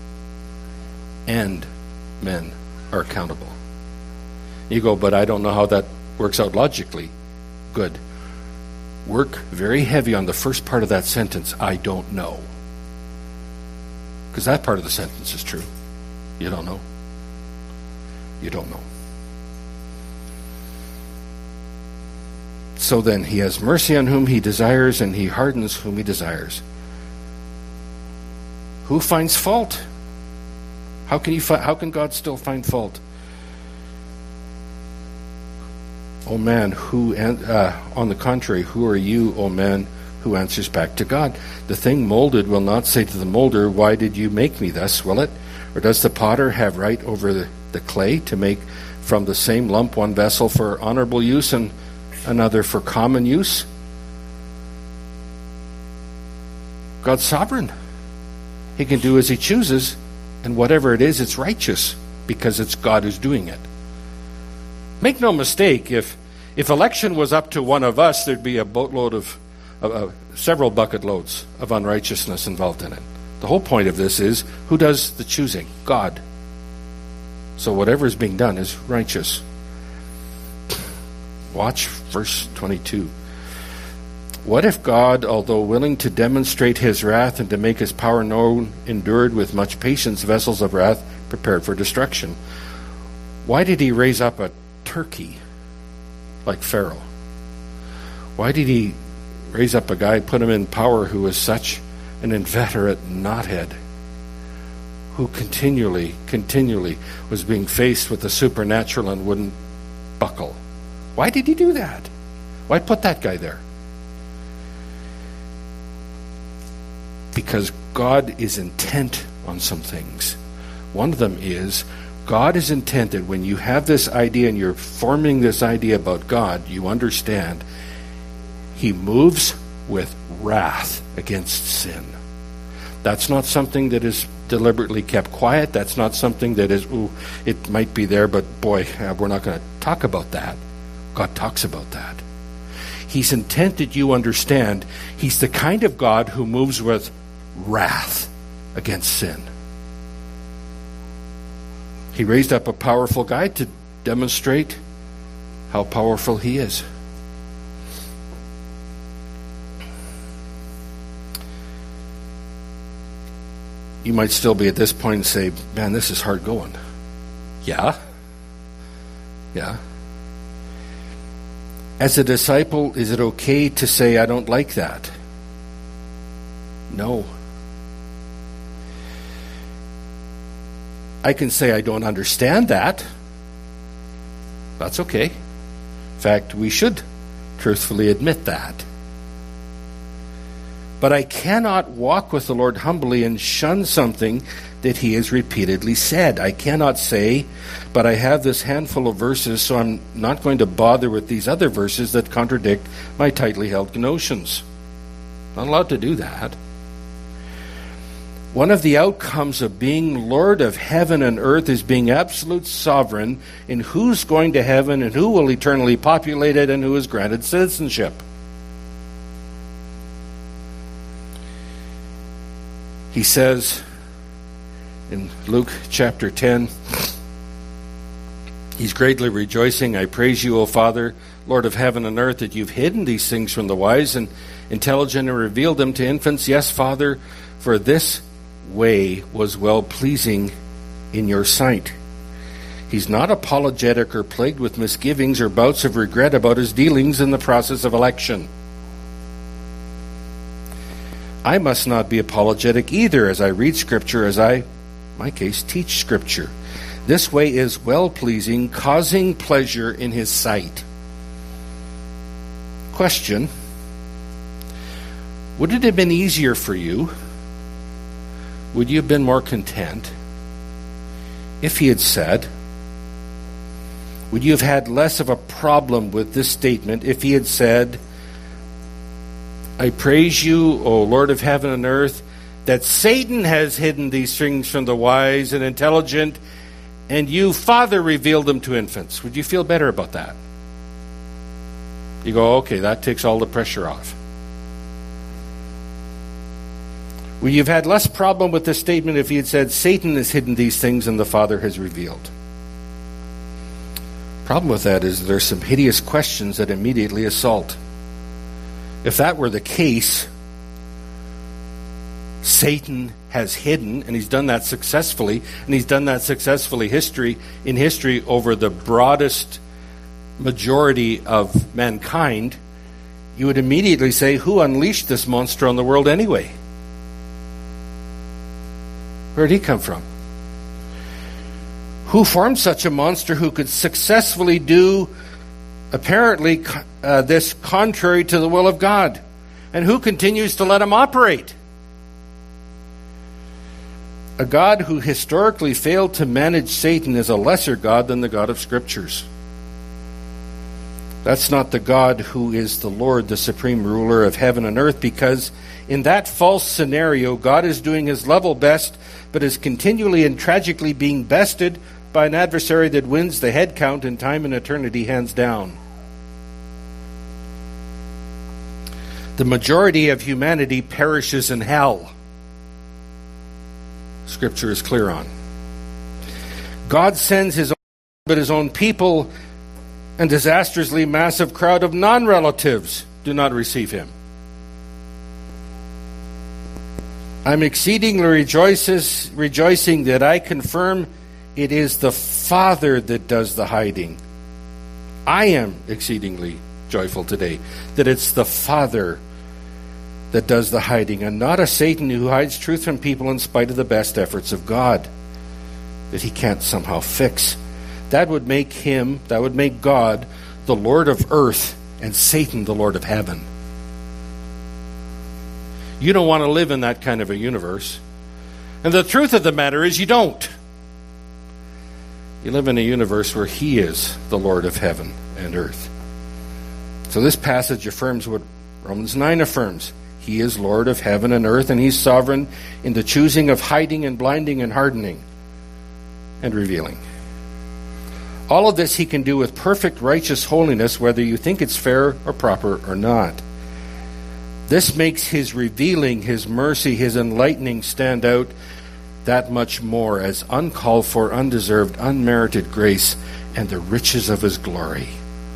And men are accountable. You go, but I don't know how that works out logically. Good. Work very heavy on the first part of that sentence, I don't know. Because that part of the sentence is true. You don't know. You don't know. So then, he has mercy on whom he desires, and he hardens whom he desires. Who finds fault? How can God still find fault? O man, on the contrary, who are you, O man, who answers back to God? The thing molded will not say to the molder, why did you make me thus, will it? Or does the potter have right over the clay to make from the same lump one vessel for honorable use and another for common use? God's sovereign. He can do as he chooses, and whatever it is, it's righteous because it's God who's doing it. Make no mistake, if election was up to one of us, there'd be a boatload of several bucket loads of unrighteousness involved in it. The whole point of this is, who does the choosing? God. So whatever is being done is righteous. Watch verse 22. What if God, although willing to demonstrate his wrath and to make his power known, endured with much patience vessels of wrath prepared for destruction? Why did he raise up a turkey like Pharaoh? Why did he raise up a guy, put him in power, who was such an inveterate knothead, who continually was being faced with the supernatural and wouldn't buckle? Why did he do that? Why put that guy there? Because God is intent on some things. One of them is God is intended, when you have this idea and you're forming this idea about God, you understand He moves with wrath against sin. That's not something that is deliberately kept quiet. That's not something that is, it might be there, but boy, we're not going to talk about that. God talks about that. He's intended you understand He's the kind of God who moves with wrath against sin. He raised up a powerful guy to demonstrate how powerful He is. You might still be at this point and say, man, this is hard going. Yeah. As a disciple, is it okay to say, I don't like that? No. I can say I don't understand that. That's okay. In fact, we should truthfully admit that. But I cannot walk with the Lord humbly and shun something that He has repeatedly said. I cannot say, but I have this handful of verses, so I'm not going to bother with these other verses that contradict my tightly held notions. I'm not allowed to do that. One of the outcomes of being Lord of heaven and earth is being absolute sovereign in who's going to heaven and who will eternally populate it and who is granted citizenship. He says in Luke chapter 10, He's greatly rejoicing. I praise you, O Father, Lord of heaven and earth, that you've hidden these things from the wise and intelligent and revealed them to infants. Yes, Father, for this way was well-pleasing in your sight. He's not apologetic or plagued with misgivings or bouts of regret about his dealings in the process of election. I must not be apologetic either as I read Scripture, as I, in my case, teach Scripture. This way is well-pleasing, causing pleasure in His sight. Question: would it have been easier for you? Would you have been more content if He had said? Would you have had less of a problem with this statement if He had said, I praise you, O Lord of heaven and earth, that Satan has hidden these things from the wise and intelligent, and you, Father, revealed them to infants? Would you feel better about that? You go, okay, that takes all the pressure off. Would you have had less problem with this statement if He had said, Satan has hidden these things and the Father has revealed? Problem with that is there's some hideous questions that immediately assault. If that were the case, Satan has hidden, and he's done that successfully, and he's done that successfully in history over the broadest majority of mankind, you would immediately say, who unleashed this monster on the world anyway? Where did he come from? Who formed such a monster who could successfully do, apparently, this contrary to the will of God? And who continues to let him operate? A God who historically failed to manage Satan is a lesser God than the God of Scriptures. That's not the God who is the Lord, the supreme ruler of heaven and earth, because in that false scenario, God is doing His level best, but is continually and tragically being bested by an adversary that wins the head count in time and eternity hands down. The majority of humanity perishes in hell. Scripture is clear on. God sends His own people, and disastrously massive crowd of non-relatives do not receive Him. I'm exceedingly rejoicing that I confirm it is the Father that does the hiding. I am exceedingly joyful today that it's the Father that does the hiding, and not a Satan who hides truth from people in spite of the best efforts of God that He can't somehow fix. That would make God the Lord of earth and Satan the Lord of heaven. You don't want to live in that kind of a universe. And the truth of the matter is you don't. You live in a universe where he is the Lord of heaven and earth. So this passage affirms what Romans 9 affirms. He is Lord of heaven and earth, and he's sovereign in the choosing of hiding and blinding and hardening and revealing. All of this he can do with perfect righteous holiness, whether you think it's fair or proper or not. This makes his revealing, his mercy, his enlightening stand out that much more as uncalled for, undeserved, unmerited grace and the riches of his glory.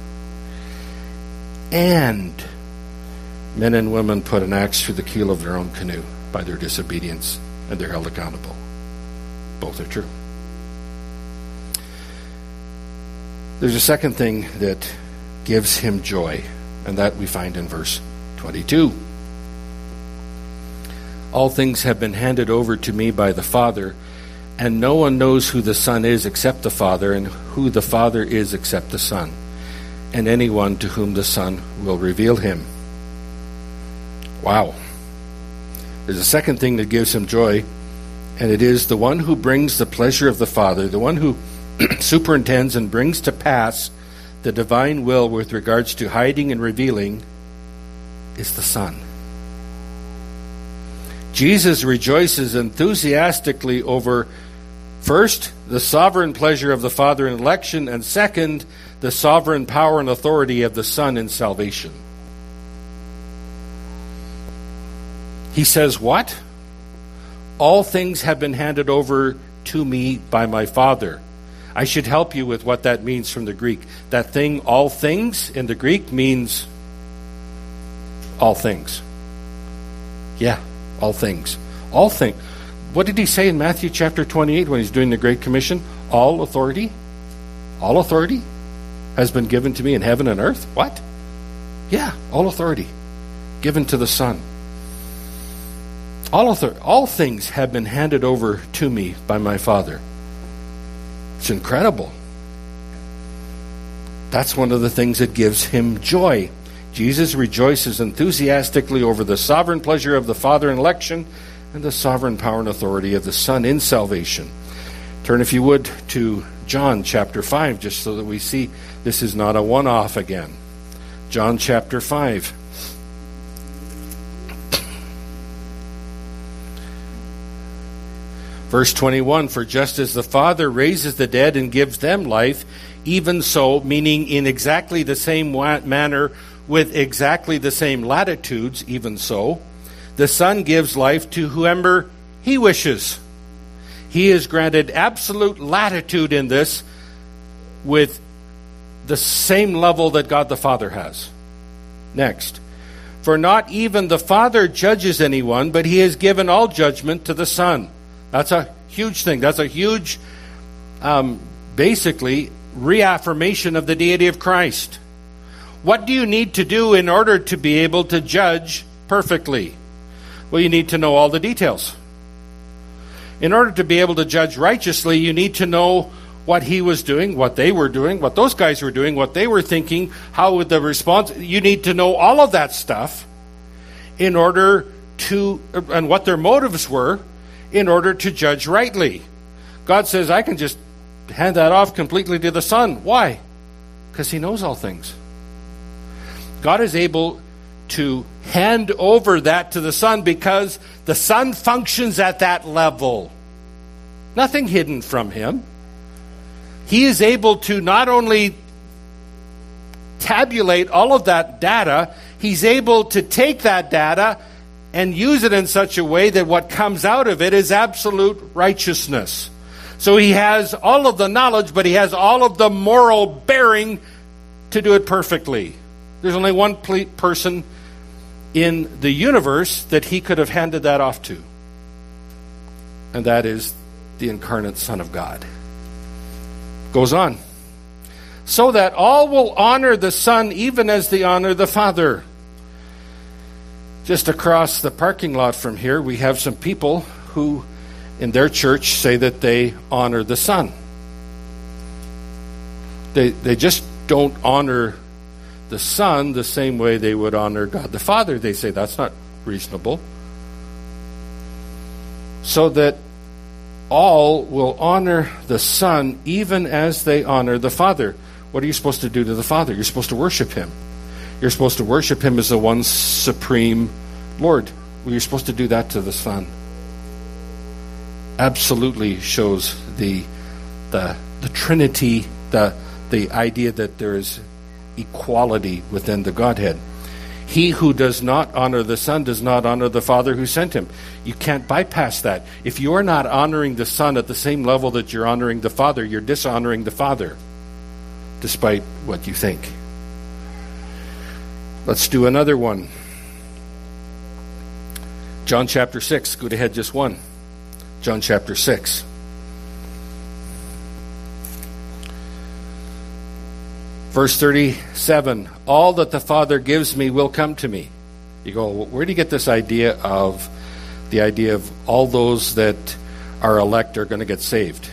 And men and women put an axe through the keel of their own canoe by their disobedience, and they're held accountable. Both are true. There's a second thing that gives him joy, and that we find in verse 22. All things have been handed over to me by the Father, and no one knows who the Son is except the Father, and who the Father is except the Son, and anyone to whom the Son will reveal him. Wow. There's a second thing that gives him joy, and it is the one who brings the pleasure of the Father, the one who superintends and brings to pass the divine will with regards to hiding and revealing is the Son. Jesus rejoices enthusiastically over, first, the sovereign pleasure of the Father in election, and second, the sovereign power and authority of the Son in salvation. He says what? All things have been handed over to me by my Father. I should help you with what that means from the Greek. That thing, all things, in the Greek means all things. Yeah, all things. All things. What did he say in Matthew chapter 28 when he's doing the Great Commission? All authority has been given to me in heaven and earth. What? Yeah, all authority given to the Son. All things have been handed over to me by my Father. It's incredible. That's one of the things that gives him joy. Jesus rejoices enthusiastically over the sovereign pleasure of the Father in election and the sovereign power and authority of the Son in salvation. Turn, if you would, to John chapter 5, just so that we see this is not a one-off again. John chapter 5. Verse 21, for just as the Father raises the dead and gives them life, even so, meaning in exactly the same manner, with exactly the same latitudes, even so, the Son gives life to whomever he wishes. He is granted absolute latitude in this with the same level that God the Father has. Next. For not even the Father judges anyone, but he has given all judgment to the Son. That's a huge thing. That's a huge, basically, reaffirmation of the deity of Christ. What do you need to do in order to be able to judge perfectly? Well, you need to know all the details. In order to be able to judge righteously, you need to know what he was doing, what they were doing, what those guys were doing, what they were thinking, how would the response... You need to know all of that stuff in order to... and what their motives were in order to judge rightly. God says, I can just hand that off completely to the Son. Why? Because he knows all things. God is able to hand over that to the Son because the Son functions at that level. Nothing hidden from him. He is able to not only tabulate all of that data, he's able to take that data and use it in such a way that what comes out of it is absolute righteousness. So he has all of the knowledge, but he has all of the moral bearing to do it perfectly. There's only one person in the universe that he could have handed that off to. And that is the incarnate Son of God. Goes on. So that all will honor the Son even as they honor the Father. Just across the parking lot from here, we have some people who, in their church, say that they honor the Son. They just don't honor the Son the same way they would honor God the Father. They say that's not reasonable. So that all will honor the Son even as they honor the Father. What are you supposed to do to the Father? You're supposed to worship him. You're supposed to worship him as the one supreme Lord. Well, you're supposed to do that to the Son. Absolutely shows the Trinity, the idea that there is equality within the Godhead. He who does not honor the Son does not honor the Father who sent him. You can't bypass that. If you're not honoring the Son at the same level that you're honoring the Father, you're dishonoring the Father, despite what you think. Let's do another one. John chapter 6. Go ahead, just one. John chapter 6. Verse 37, all that the Father gives me will come to me. You go, where do you get this idea of all those that are elect are going to get saved?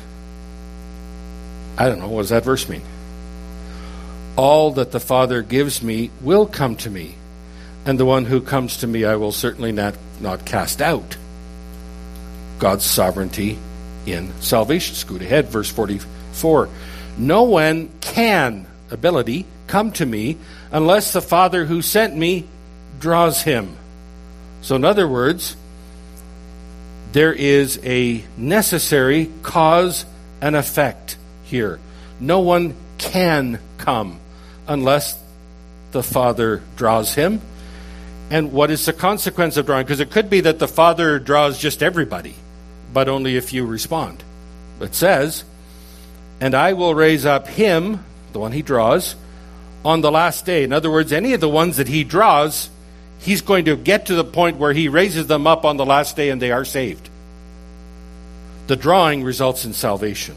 I don't know. What does that verse mean? All that the Father gives me will come to me, and the one who comes to me I will certainly not cast out. God's sovereignty in salvation. Scoot ahead, verse 44. No one can ability come to me unless the Father who sent me draws him. So in other words, there is a necessary cause and effect here. No one can come unless the Father draws him. And what is the consequence of drawing? Because it could be that the Father draws just everybody, but only if you respond. It says, and I will raise up him, the one he draws, on the last day. In other words, any of the ones that he draws, he's going to get to the point where he raises them up on the last day and they are saved. The drawing results in salvation.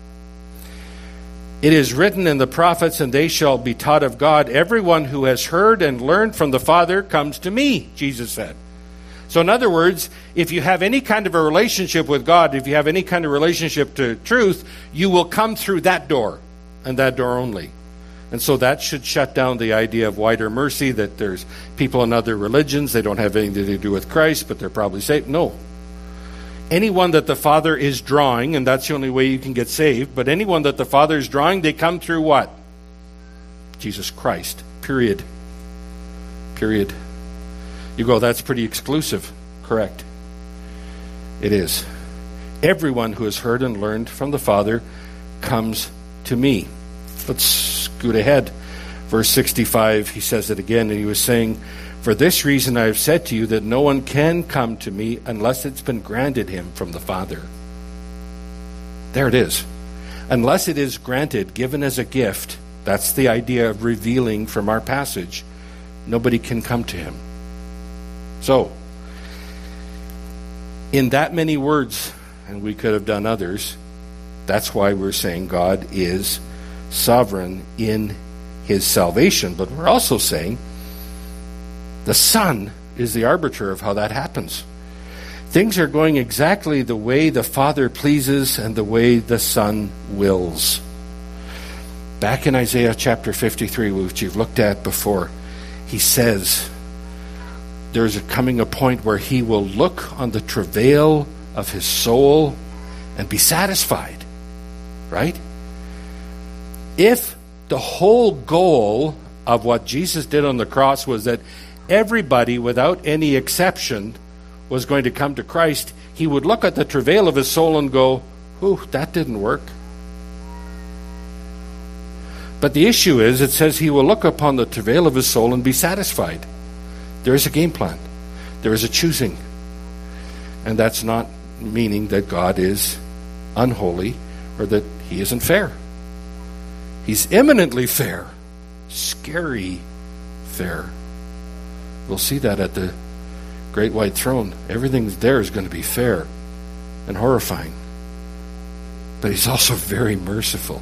It is written in the prophets, and they shall be taught of God. Everyone who has heard and learned from the Father comes to me, Jesus said. So in other words, if you have any kind of a relationship with God, if you have any kind of relationship to truth, you will come through that door. And that door only. And so that should shut down the idea of wider mercy, that there's people in other religions, they don't have anything to do with Christ, but they're probably saved. No. Anyone that the Father is drawing, and that's the only way you can get saved, but anyone that the Father is drawing, they come through what? Jesus Christ. Period. Period. You go, that's pretty exclusive. Correct. It is. Everyone who has heard and learned from the Father comes to me. Let's scoot ahead. Verse 65, he says it again, and he was saying, for this reason I have said to you that no one can come to me unless it's been granted him from the Father. There it is. Unless it is granted, given as a gift, that's the idea of revealing from our passage, nobody can come to him. So, in that many words, and we could have done others, that's why we're saying God is sovereign in his salvation. But we're also saying the Son is the arbiter of how that happens. Things are going exactly the way the Father pleases and the way the Son wills. Back in Isaiah chapter 53, which you've looked at before, he says there's coming a point where he will look on the travail of his soul and be satisfied. Right? If the whole goal of what Jesus did on the cross was that everybody, without any exception, was going to come to Christ, he would look at the travail of his soul and go, "Ooh, that didn't work." But the issue is, it says he will look upon the travail of his soul and be satisfied. There is a game plan. There is a choosing. And that's not meaning that God is unholy or that he isn't fair. He's eminently fair. Scary fair. We'll see that at the great white throne. Everything there is going to be fair and horrifying. But he's also very merciful.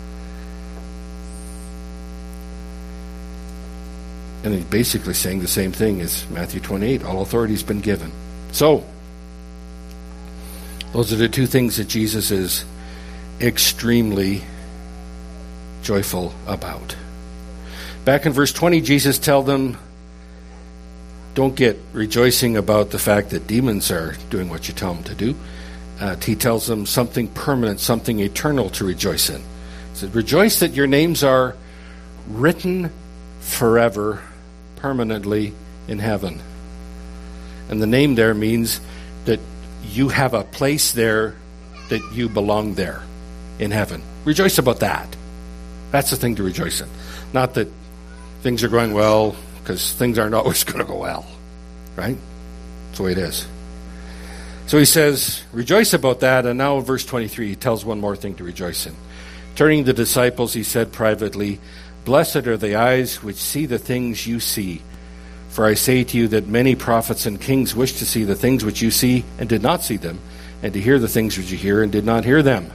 And he's basically saying the same thing as Matthew 28. All authority has been given. So, those are the two things that Jesus is extremely joyful about. Back in verse 20, Jesus tells them, don't get rejoicing about the fact that demons are doing what you tell them to do. he tells them something permanent, something eternal to rejoice in. He said, rejoice that your names are written forever, permanently in heaven. And the name there means that you have a place there, that you belong there in heaven. Rejoice about that. That's the thing to rejoice in. Not that things are going well, because things aren't always going to go well. Right? That's the way it is. So he says, rejoice about that. And now in verse 23, he tells one more thing to rejoice in. Turning to the disciples, he said privately, blessed are the eyes which see the things you see. For I say to you that many prophets and kings wished to see the things which you see and did not see them, and to hear the things which you hear and did not hear them.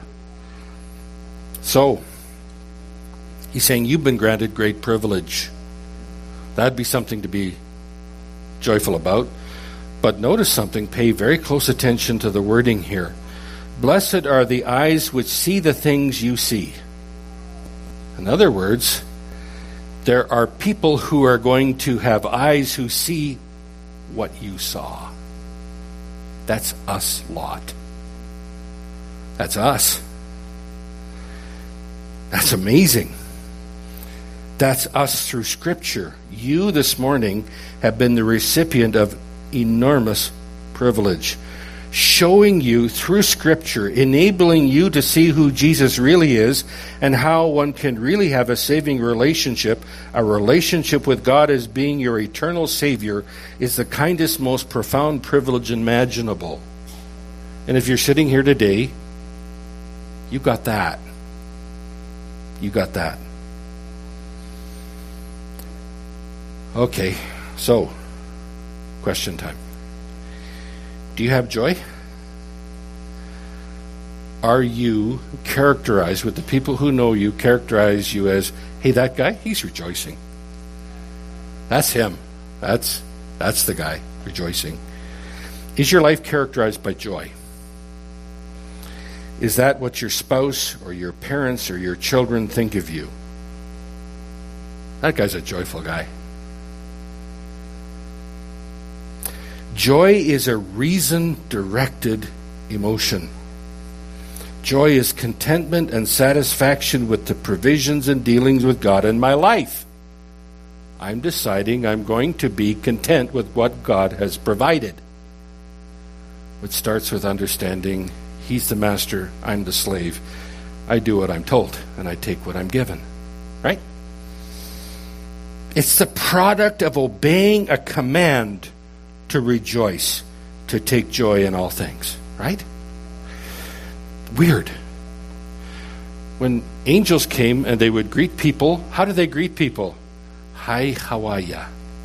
So, he's saying you've been granted great privilege. That'd be something to be joyful about. But notice something, pay very close attention to the wording here. Blessed are the eyes which see the things you see. In other words, there are people who are going to have eyes who see what you saw. That's us, Lot. That's us. That's amazing. That's us through Scripture. You this morning have been the recipient of enormous privilege, showing you through Scripture, enabling you to see who Jesus really is and how one can really have a saving relationship. A relationship with God as being your eternal Savior is the kindest, most profound privilege imaginable. And if you're sitting here today, you got that. You got that. Okay, so question time. Do you have joy? Are you characterized with the people who know you, characterize you as, hey, that guy, he's rejoicing. That's him. That's the guy rejoicing. Is your life characterized by joy? Is that what your spouse or your parents or your children think of you? That guy's a joyful guy. Joy is a reason-directed emotion. Joy is contentment and satisfaction with the provisions and dealings with God in my life. I'm deciding I'm going to be content with what God has provided. Which starts with understanding He's the master, I'm the slave. I do what I'm told, and I take what I'm given. Right? It's the product of obeying a command to rejoice, to take joy in all things. Right? Weird. When angels came and they would greet people, how do they greet people? Hi, Hawaya.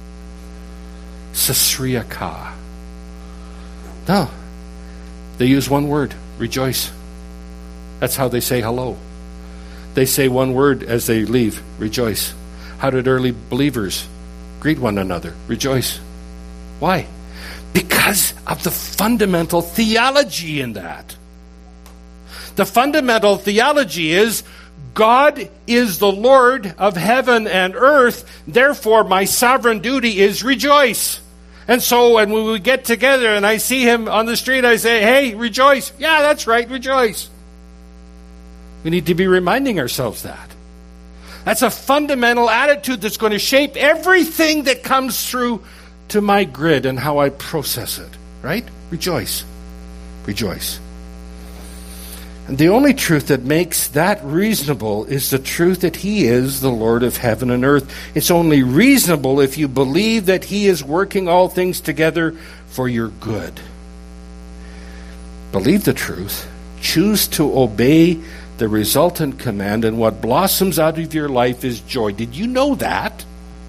Sasriyaka. No. They use one word, rejoice. That's how they say hello. They say one word as they leave, rejoice. How did early believers greet one another? Rejoice. Why? Because of the fundamental theology in that. The fundamental theology is God is the Lord of heaven and earth, therefore my sovereign duty is rejoice. And so when we get together and I see him on the street, I say, hey, rejoice. Yeah, that's right, rejoice. We need to be reminding ourselves that. That's a fundamental attitude that's going to shape everything that comes through to my grid and how I process it. Right? Rejoice. Rejoice. And the only truth that makes that reasonable is the truth that He is the Lord of heaven and earth. It's only reasonable if you believe that He is working all things together for your good. Believe the truth. Choose to obey the resultant command, and what blossoms out of your life is joy. Did you know that?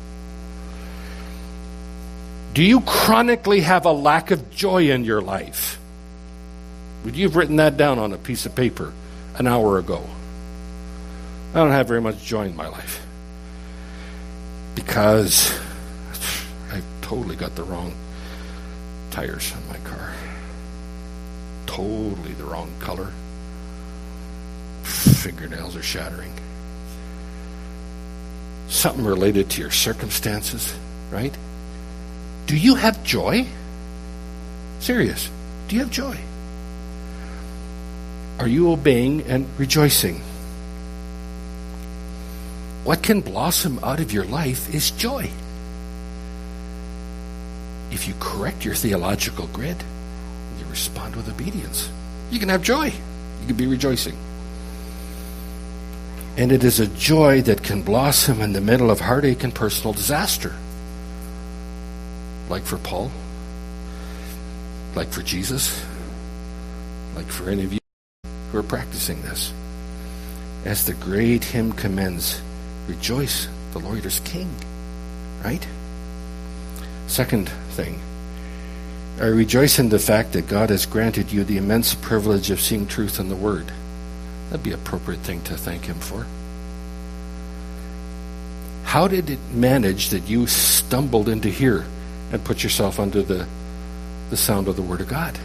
Do you chronically have a lack of joy in your life? Would you have written that down on a piece of paper an hour ago? I don't have very much joy in my life because I've totally got the wrong tires on my car. Totally the wrong color. Fingernails are shattering. Something related to your circumstances, right? Do you have joy? Serious. Do you have joy? Are you obeying and rejoicing? What can blossom out of your life is joy. If you correct your theological grid, you respond with obedience. You can have joy. You can be rejoicing. And it is a joy that can blossom in the middle of heartache and personal disaster. Like for Paul, like for Jesus, like for any of you who are practicing this. As the great hymn commends, rejoice, the Lord is King. Right? Second thing, I rejoice in the fact that God has granted you the immense privilege of seeing truth in the Word. That'd be an appropriate thing to thank Him for. How did it manage that you stumbled into here and put yourself under the sound of the Word of God?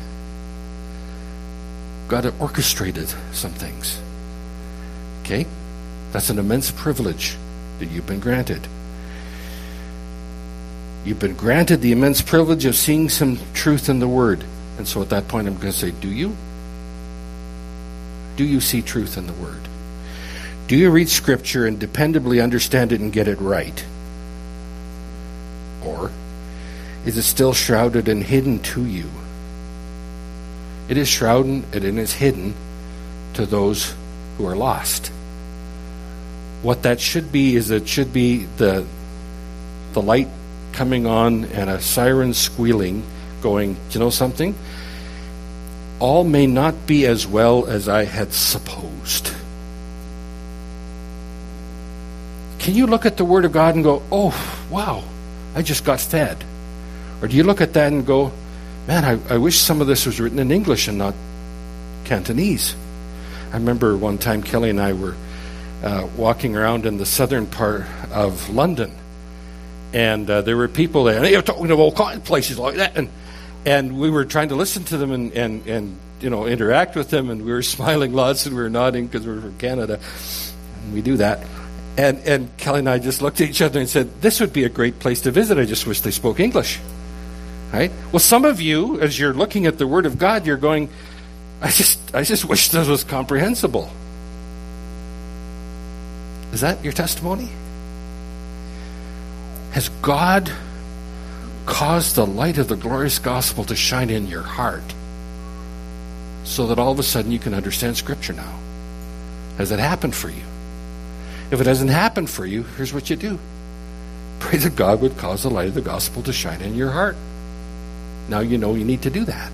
God had orchestrated some things. Okay? That's an immense privilege that you've been granted. You've been granted the immense privilege of seeing some truth in the Word. And so at that point I'm going to say, do you? Do you see truth in the Word? Do you read Scripture and dependably understand it and get it right? Or is it still shrouded and hidden to you? It is shrouded and it is hidden to those who are lost. What that should be is it should be the light coming on and a siren squealing, going, you know something? All may not be as well as I had supposed. Can you look at the Word of God and go, oh, wow, I just got fed? Or do you look at that and go, man, I wish some of this was written in English and not Cantonese? I remember one time Kelly and I were walking around in the southern part of London, and there were people there, and they were talking about all kinds of places like that, and we were trying to listen to them and interact with them, and we were smiling lots and we were nodding because we were from Canada, and we do that. And Kelly and I just looked at each other and said, this would be a great place to visit. I just wish they spoke English. Right? Well, some of you, as you're looking at the Word of God, you're going, I just wish this was comprehensible. Is that your testimony? Has God caused the light of the glorious gospel to shine in your heart so that all of a sudden you can understand Scripture now? Has it happened for you? If it hasn't happened for you, here's what you do. Pray that God would cause the light of the gospel to shine in your heart. Now you know you need to do that.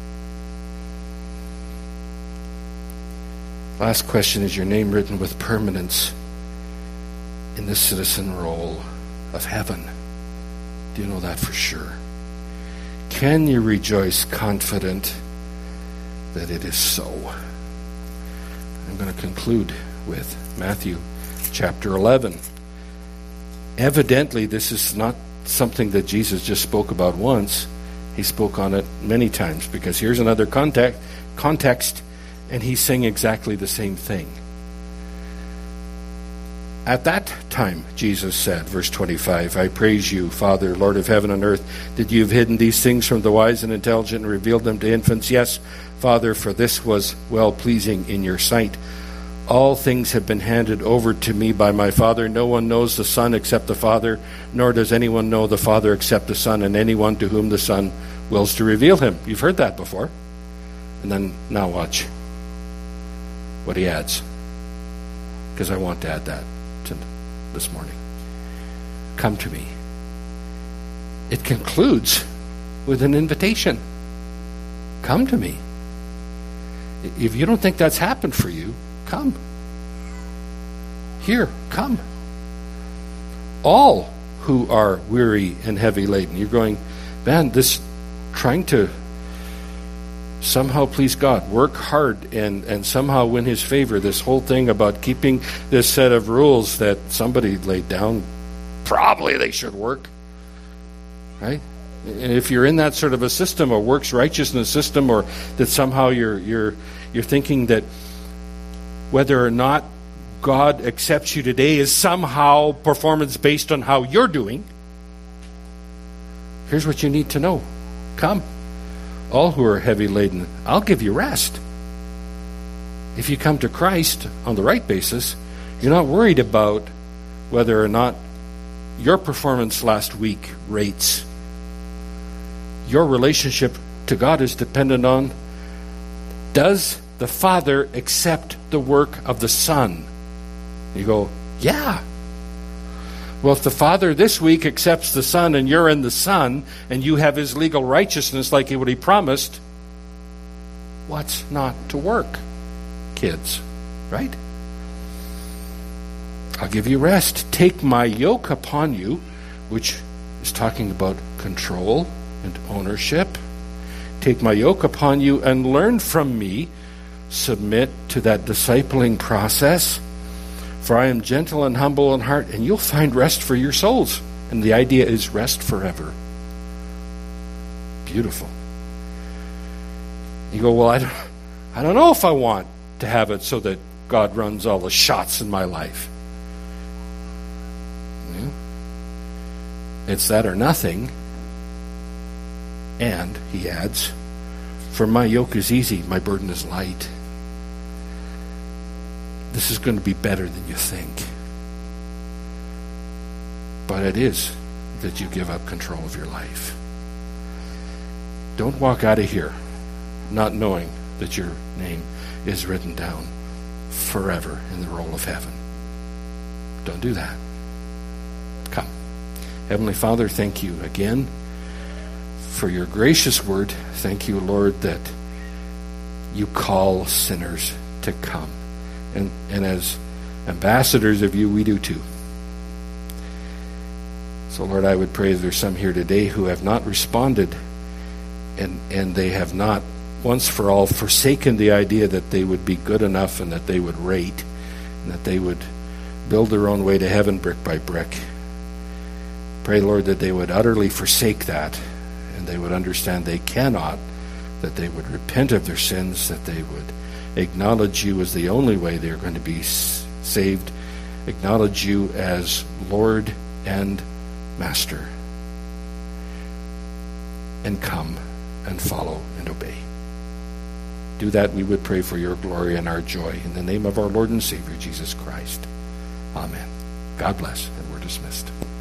Last question, is your name written with permanence in the citizen roll of heaven? Do you know that for sure? Can you rejoice confident that it is so? I'm going to conclude with Matthew chapter 11. Evidently, this is not something that Jesus just spoke about once. He spoke on it many times, because here's another context, and he's saying exactly the same thing. At that time, Jesus said, verse 25, I praise you, Father, Lord of heaven and earth, that you have hidden these things from the wise and intelligent and revealed them to infants. Yes, Father, for this was well-pleasing in your sight. All things have been handed over to me by my Father. No one knows the Son except the Father, nor does anyone know the Father except the Son, and anyone to whom the Son wills to reveal him. You've heard that before. And then, now watch what he adds, because I want to add that to this morning. Come to me. It concludes with an invitation. Come to me. If you don't think that's happened for you, come. Here, come. All who are weary and heavy laden. You're going, man, this trying to somehow please God, work hard and somehow win His favor. This whole thing about keeping this set of rules that somebody laid down, probably they should work. Right? And if you're in that sort of a system, a works righteousness system, or that somehow you're thinking that whether or not God accepts you today is somehow performance based on how you're doing, here's what you need to know. Come. All who are heavy laden, I'll give you rest. If you come to Christ on the right basis, you're not worried about whether or not your performance last week rates. Your relationship to God is dependent on, does the Father accept the work of the Son? You go, yeah. Well, if the Father this week accepts the Son and you're in the Son and you have his legal righteousness like what he promised, what's not to work, kids? Right? I'll give you rest. Take my yoke upon you, which is talking about control and ownership. Take my yoke upon you and learn from me. Submit to that discipling process. For I am gentle and humble in heart, and you'll find rest for your souls. And the idea is rest forever. Beautiful. You go, well, I don't know if I want to have it so that God runs all the shots in my life. Yeah. It's that or nothing. And, he adds, for my yoke is easy, my burden is light. This is going to be better than you think. But it is that you give up control of your life. Don't walk out of here not knowing that your name is written down forever in the roll of heaven. Don't do that. Come. Heavenly Father, thank you again for your gracious word. Thank you, Lord, that you call sinners to come. And as ambassadors of you, we do too. So, Lord, I would pray there's some here today who have not responded and they have not once for all forsaken the idea that they would be good enough and that they would rate and that they would build their own way to heaven brick by brick. Pray, Lord, that they would utterly forsake that and they would understand they cannot, that they would repent of their sins, that they would acknowledge you as the only way they're going to be saved, acknowledge you as Lord and Master, and come and follow and obey. Do that, we would pray, for your glory and our joy. In the name of our Lord and Savior, Jesus Christ. Amen. God bless, and we're dismissed.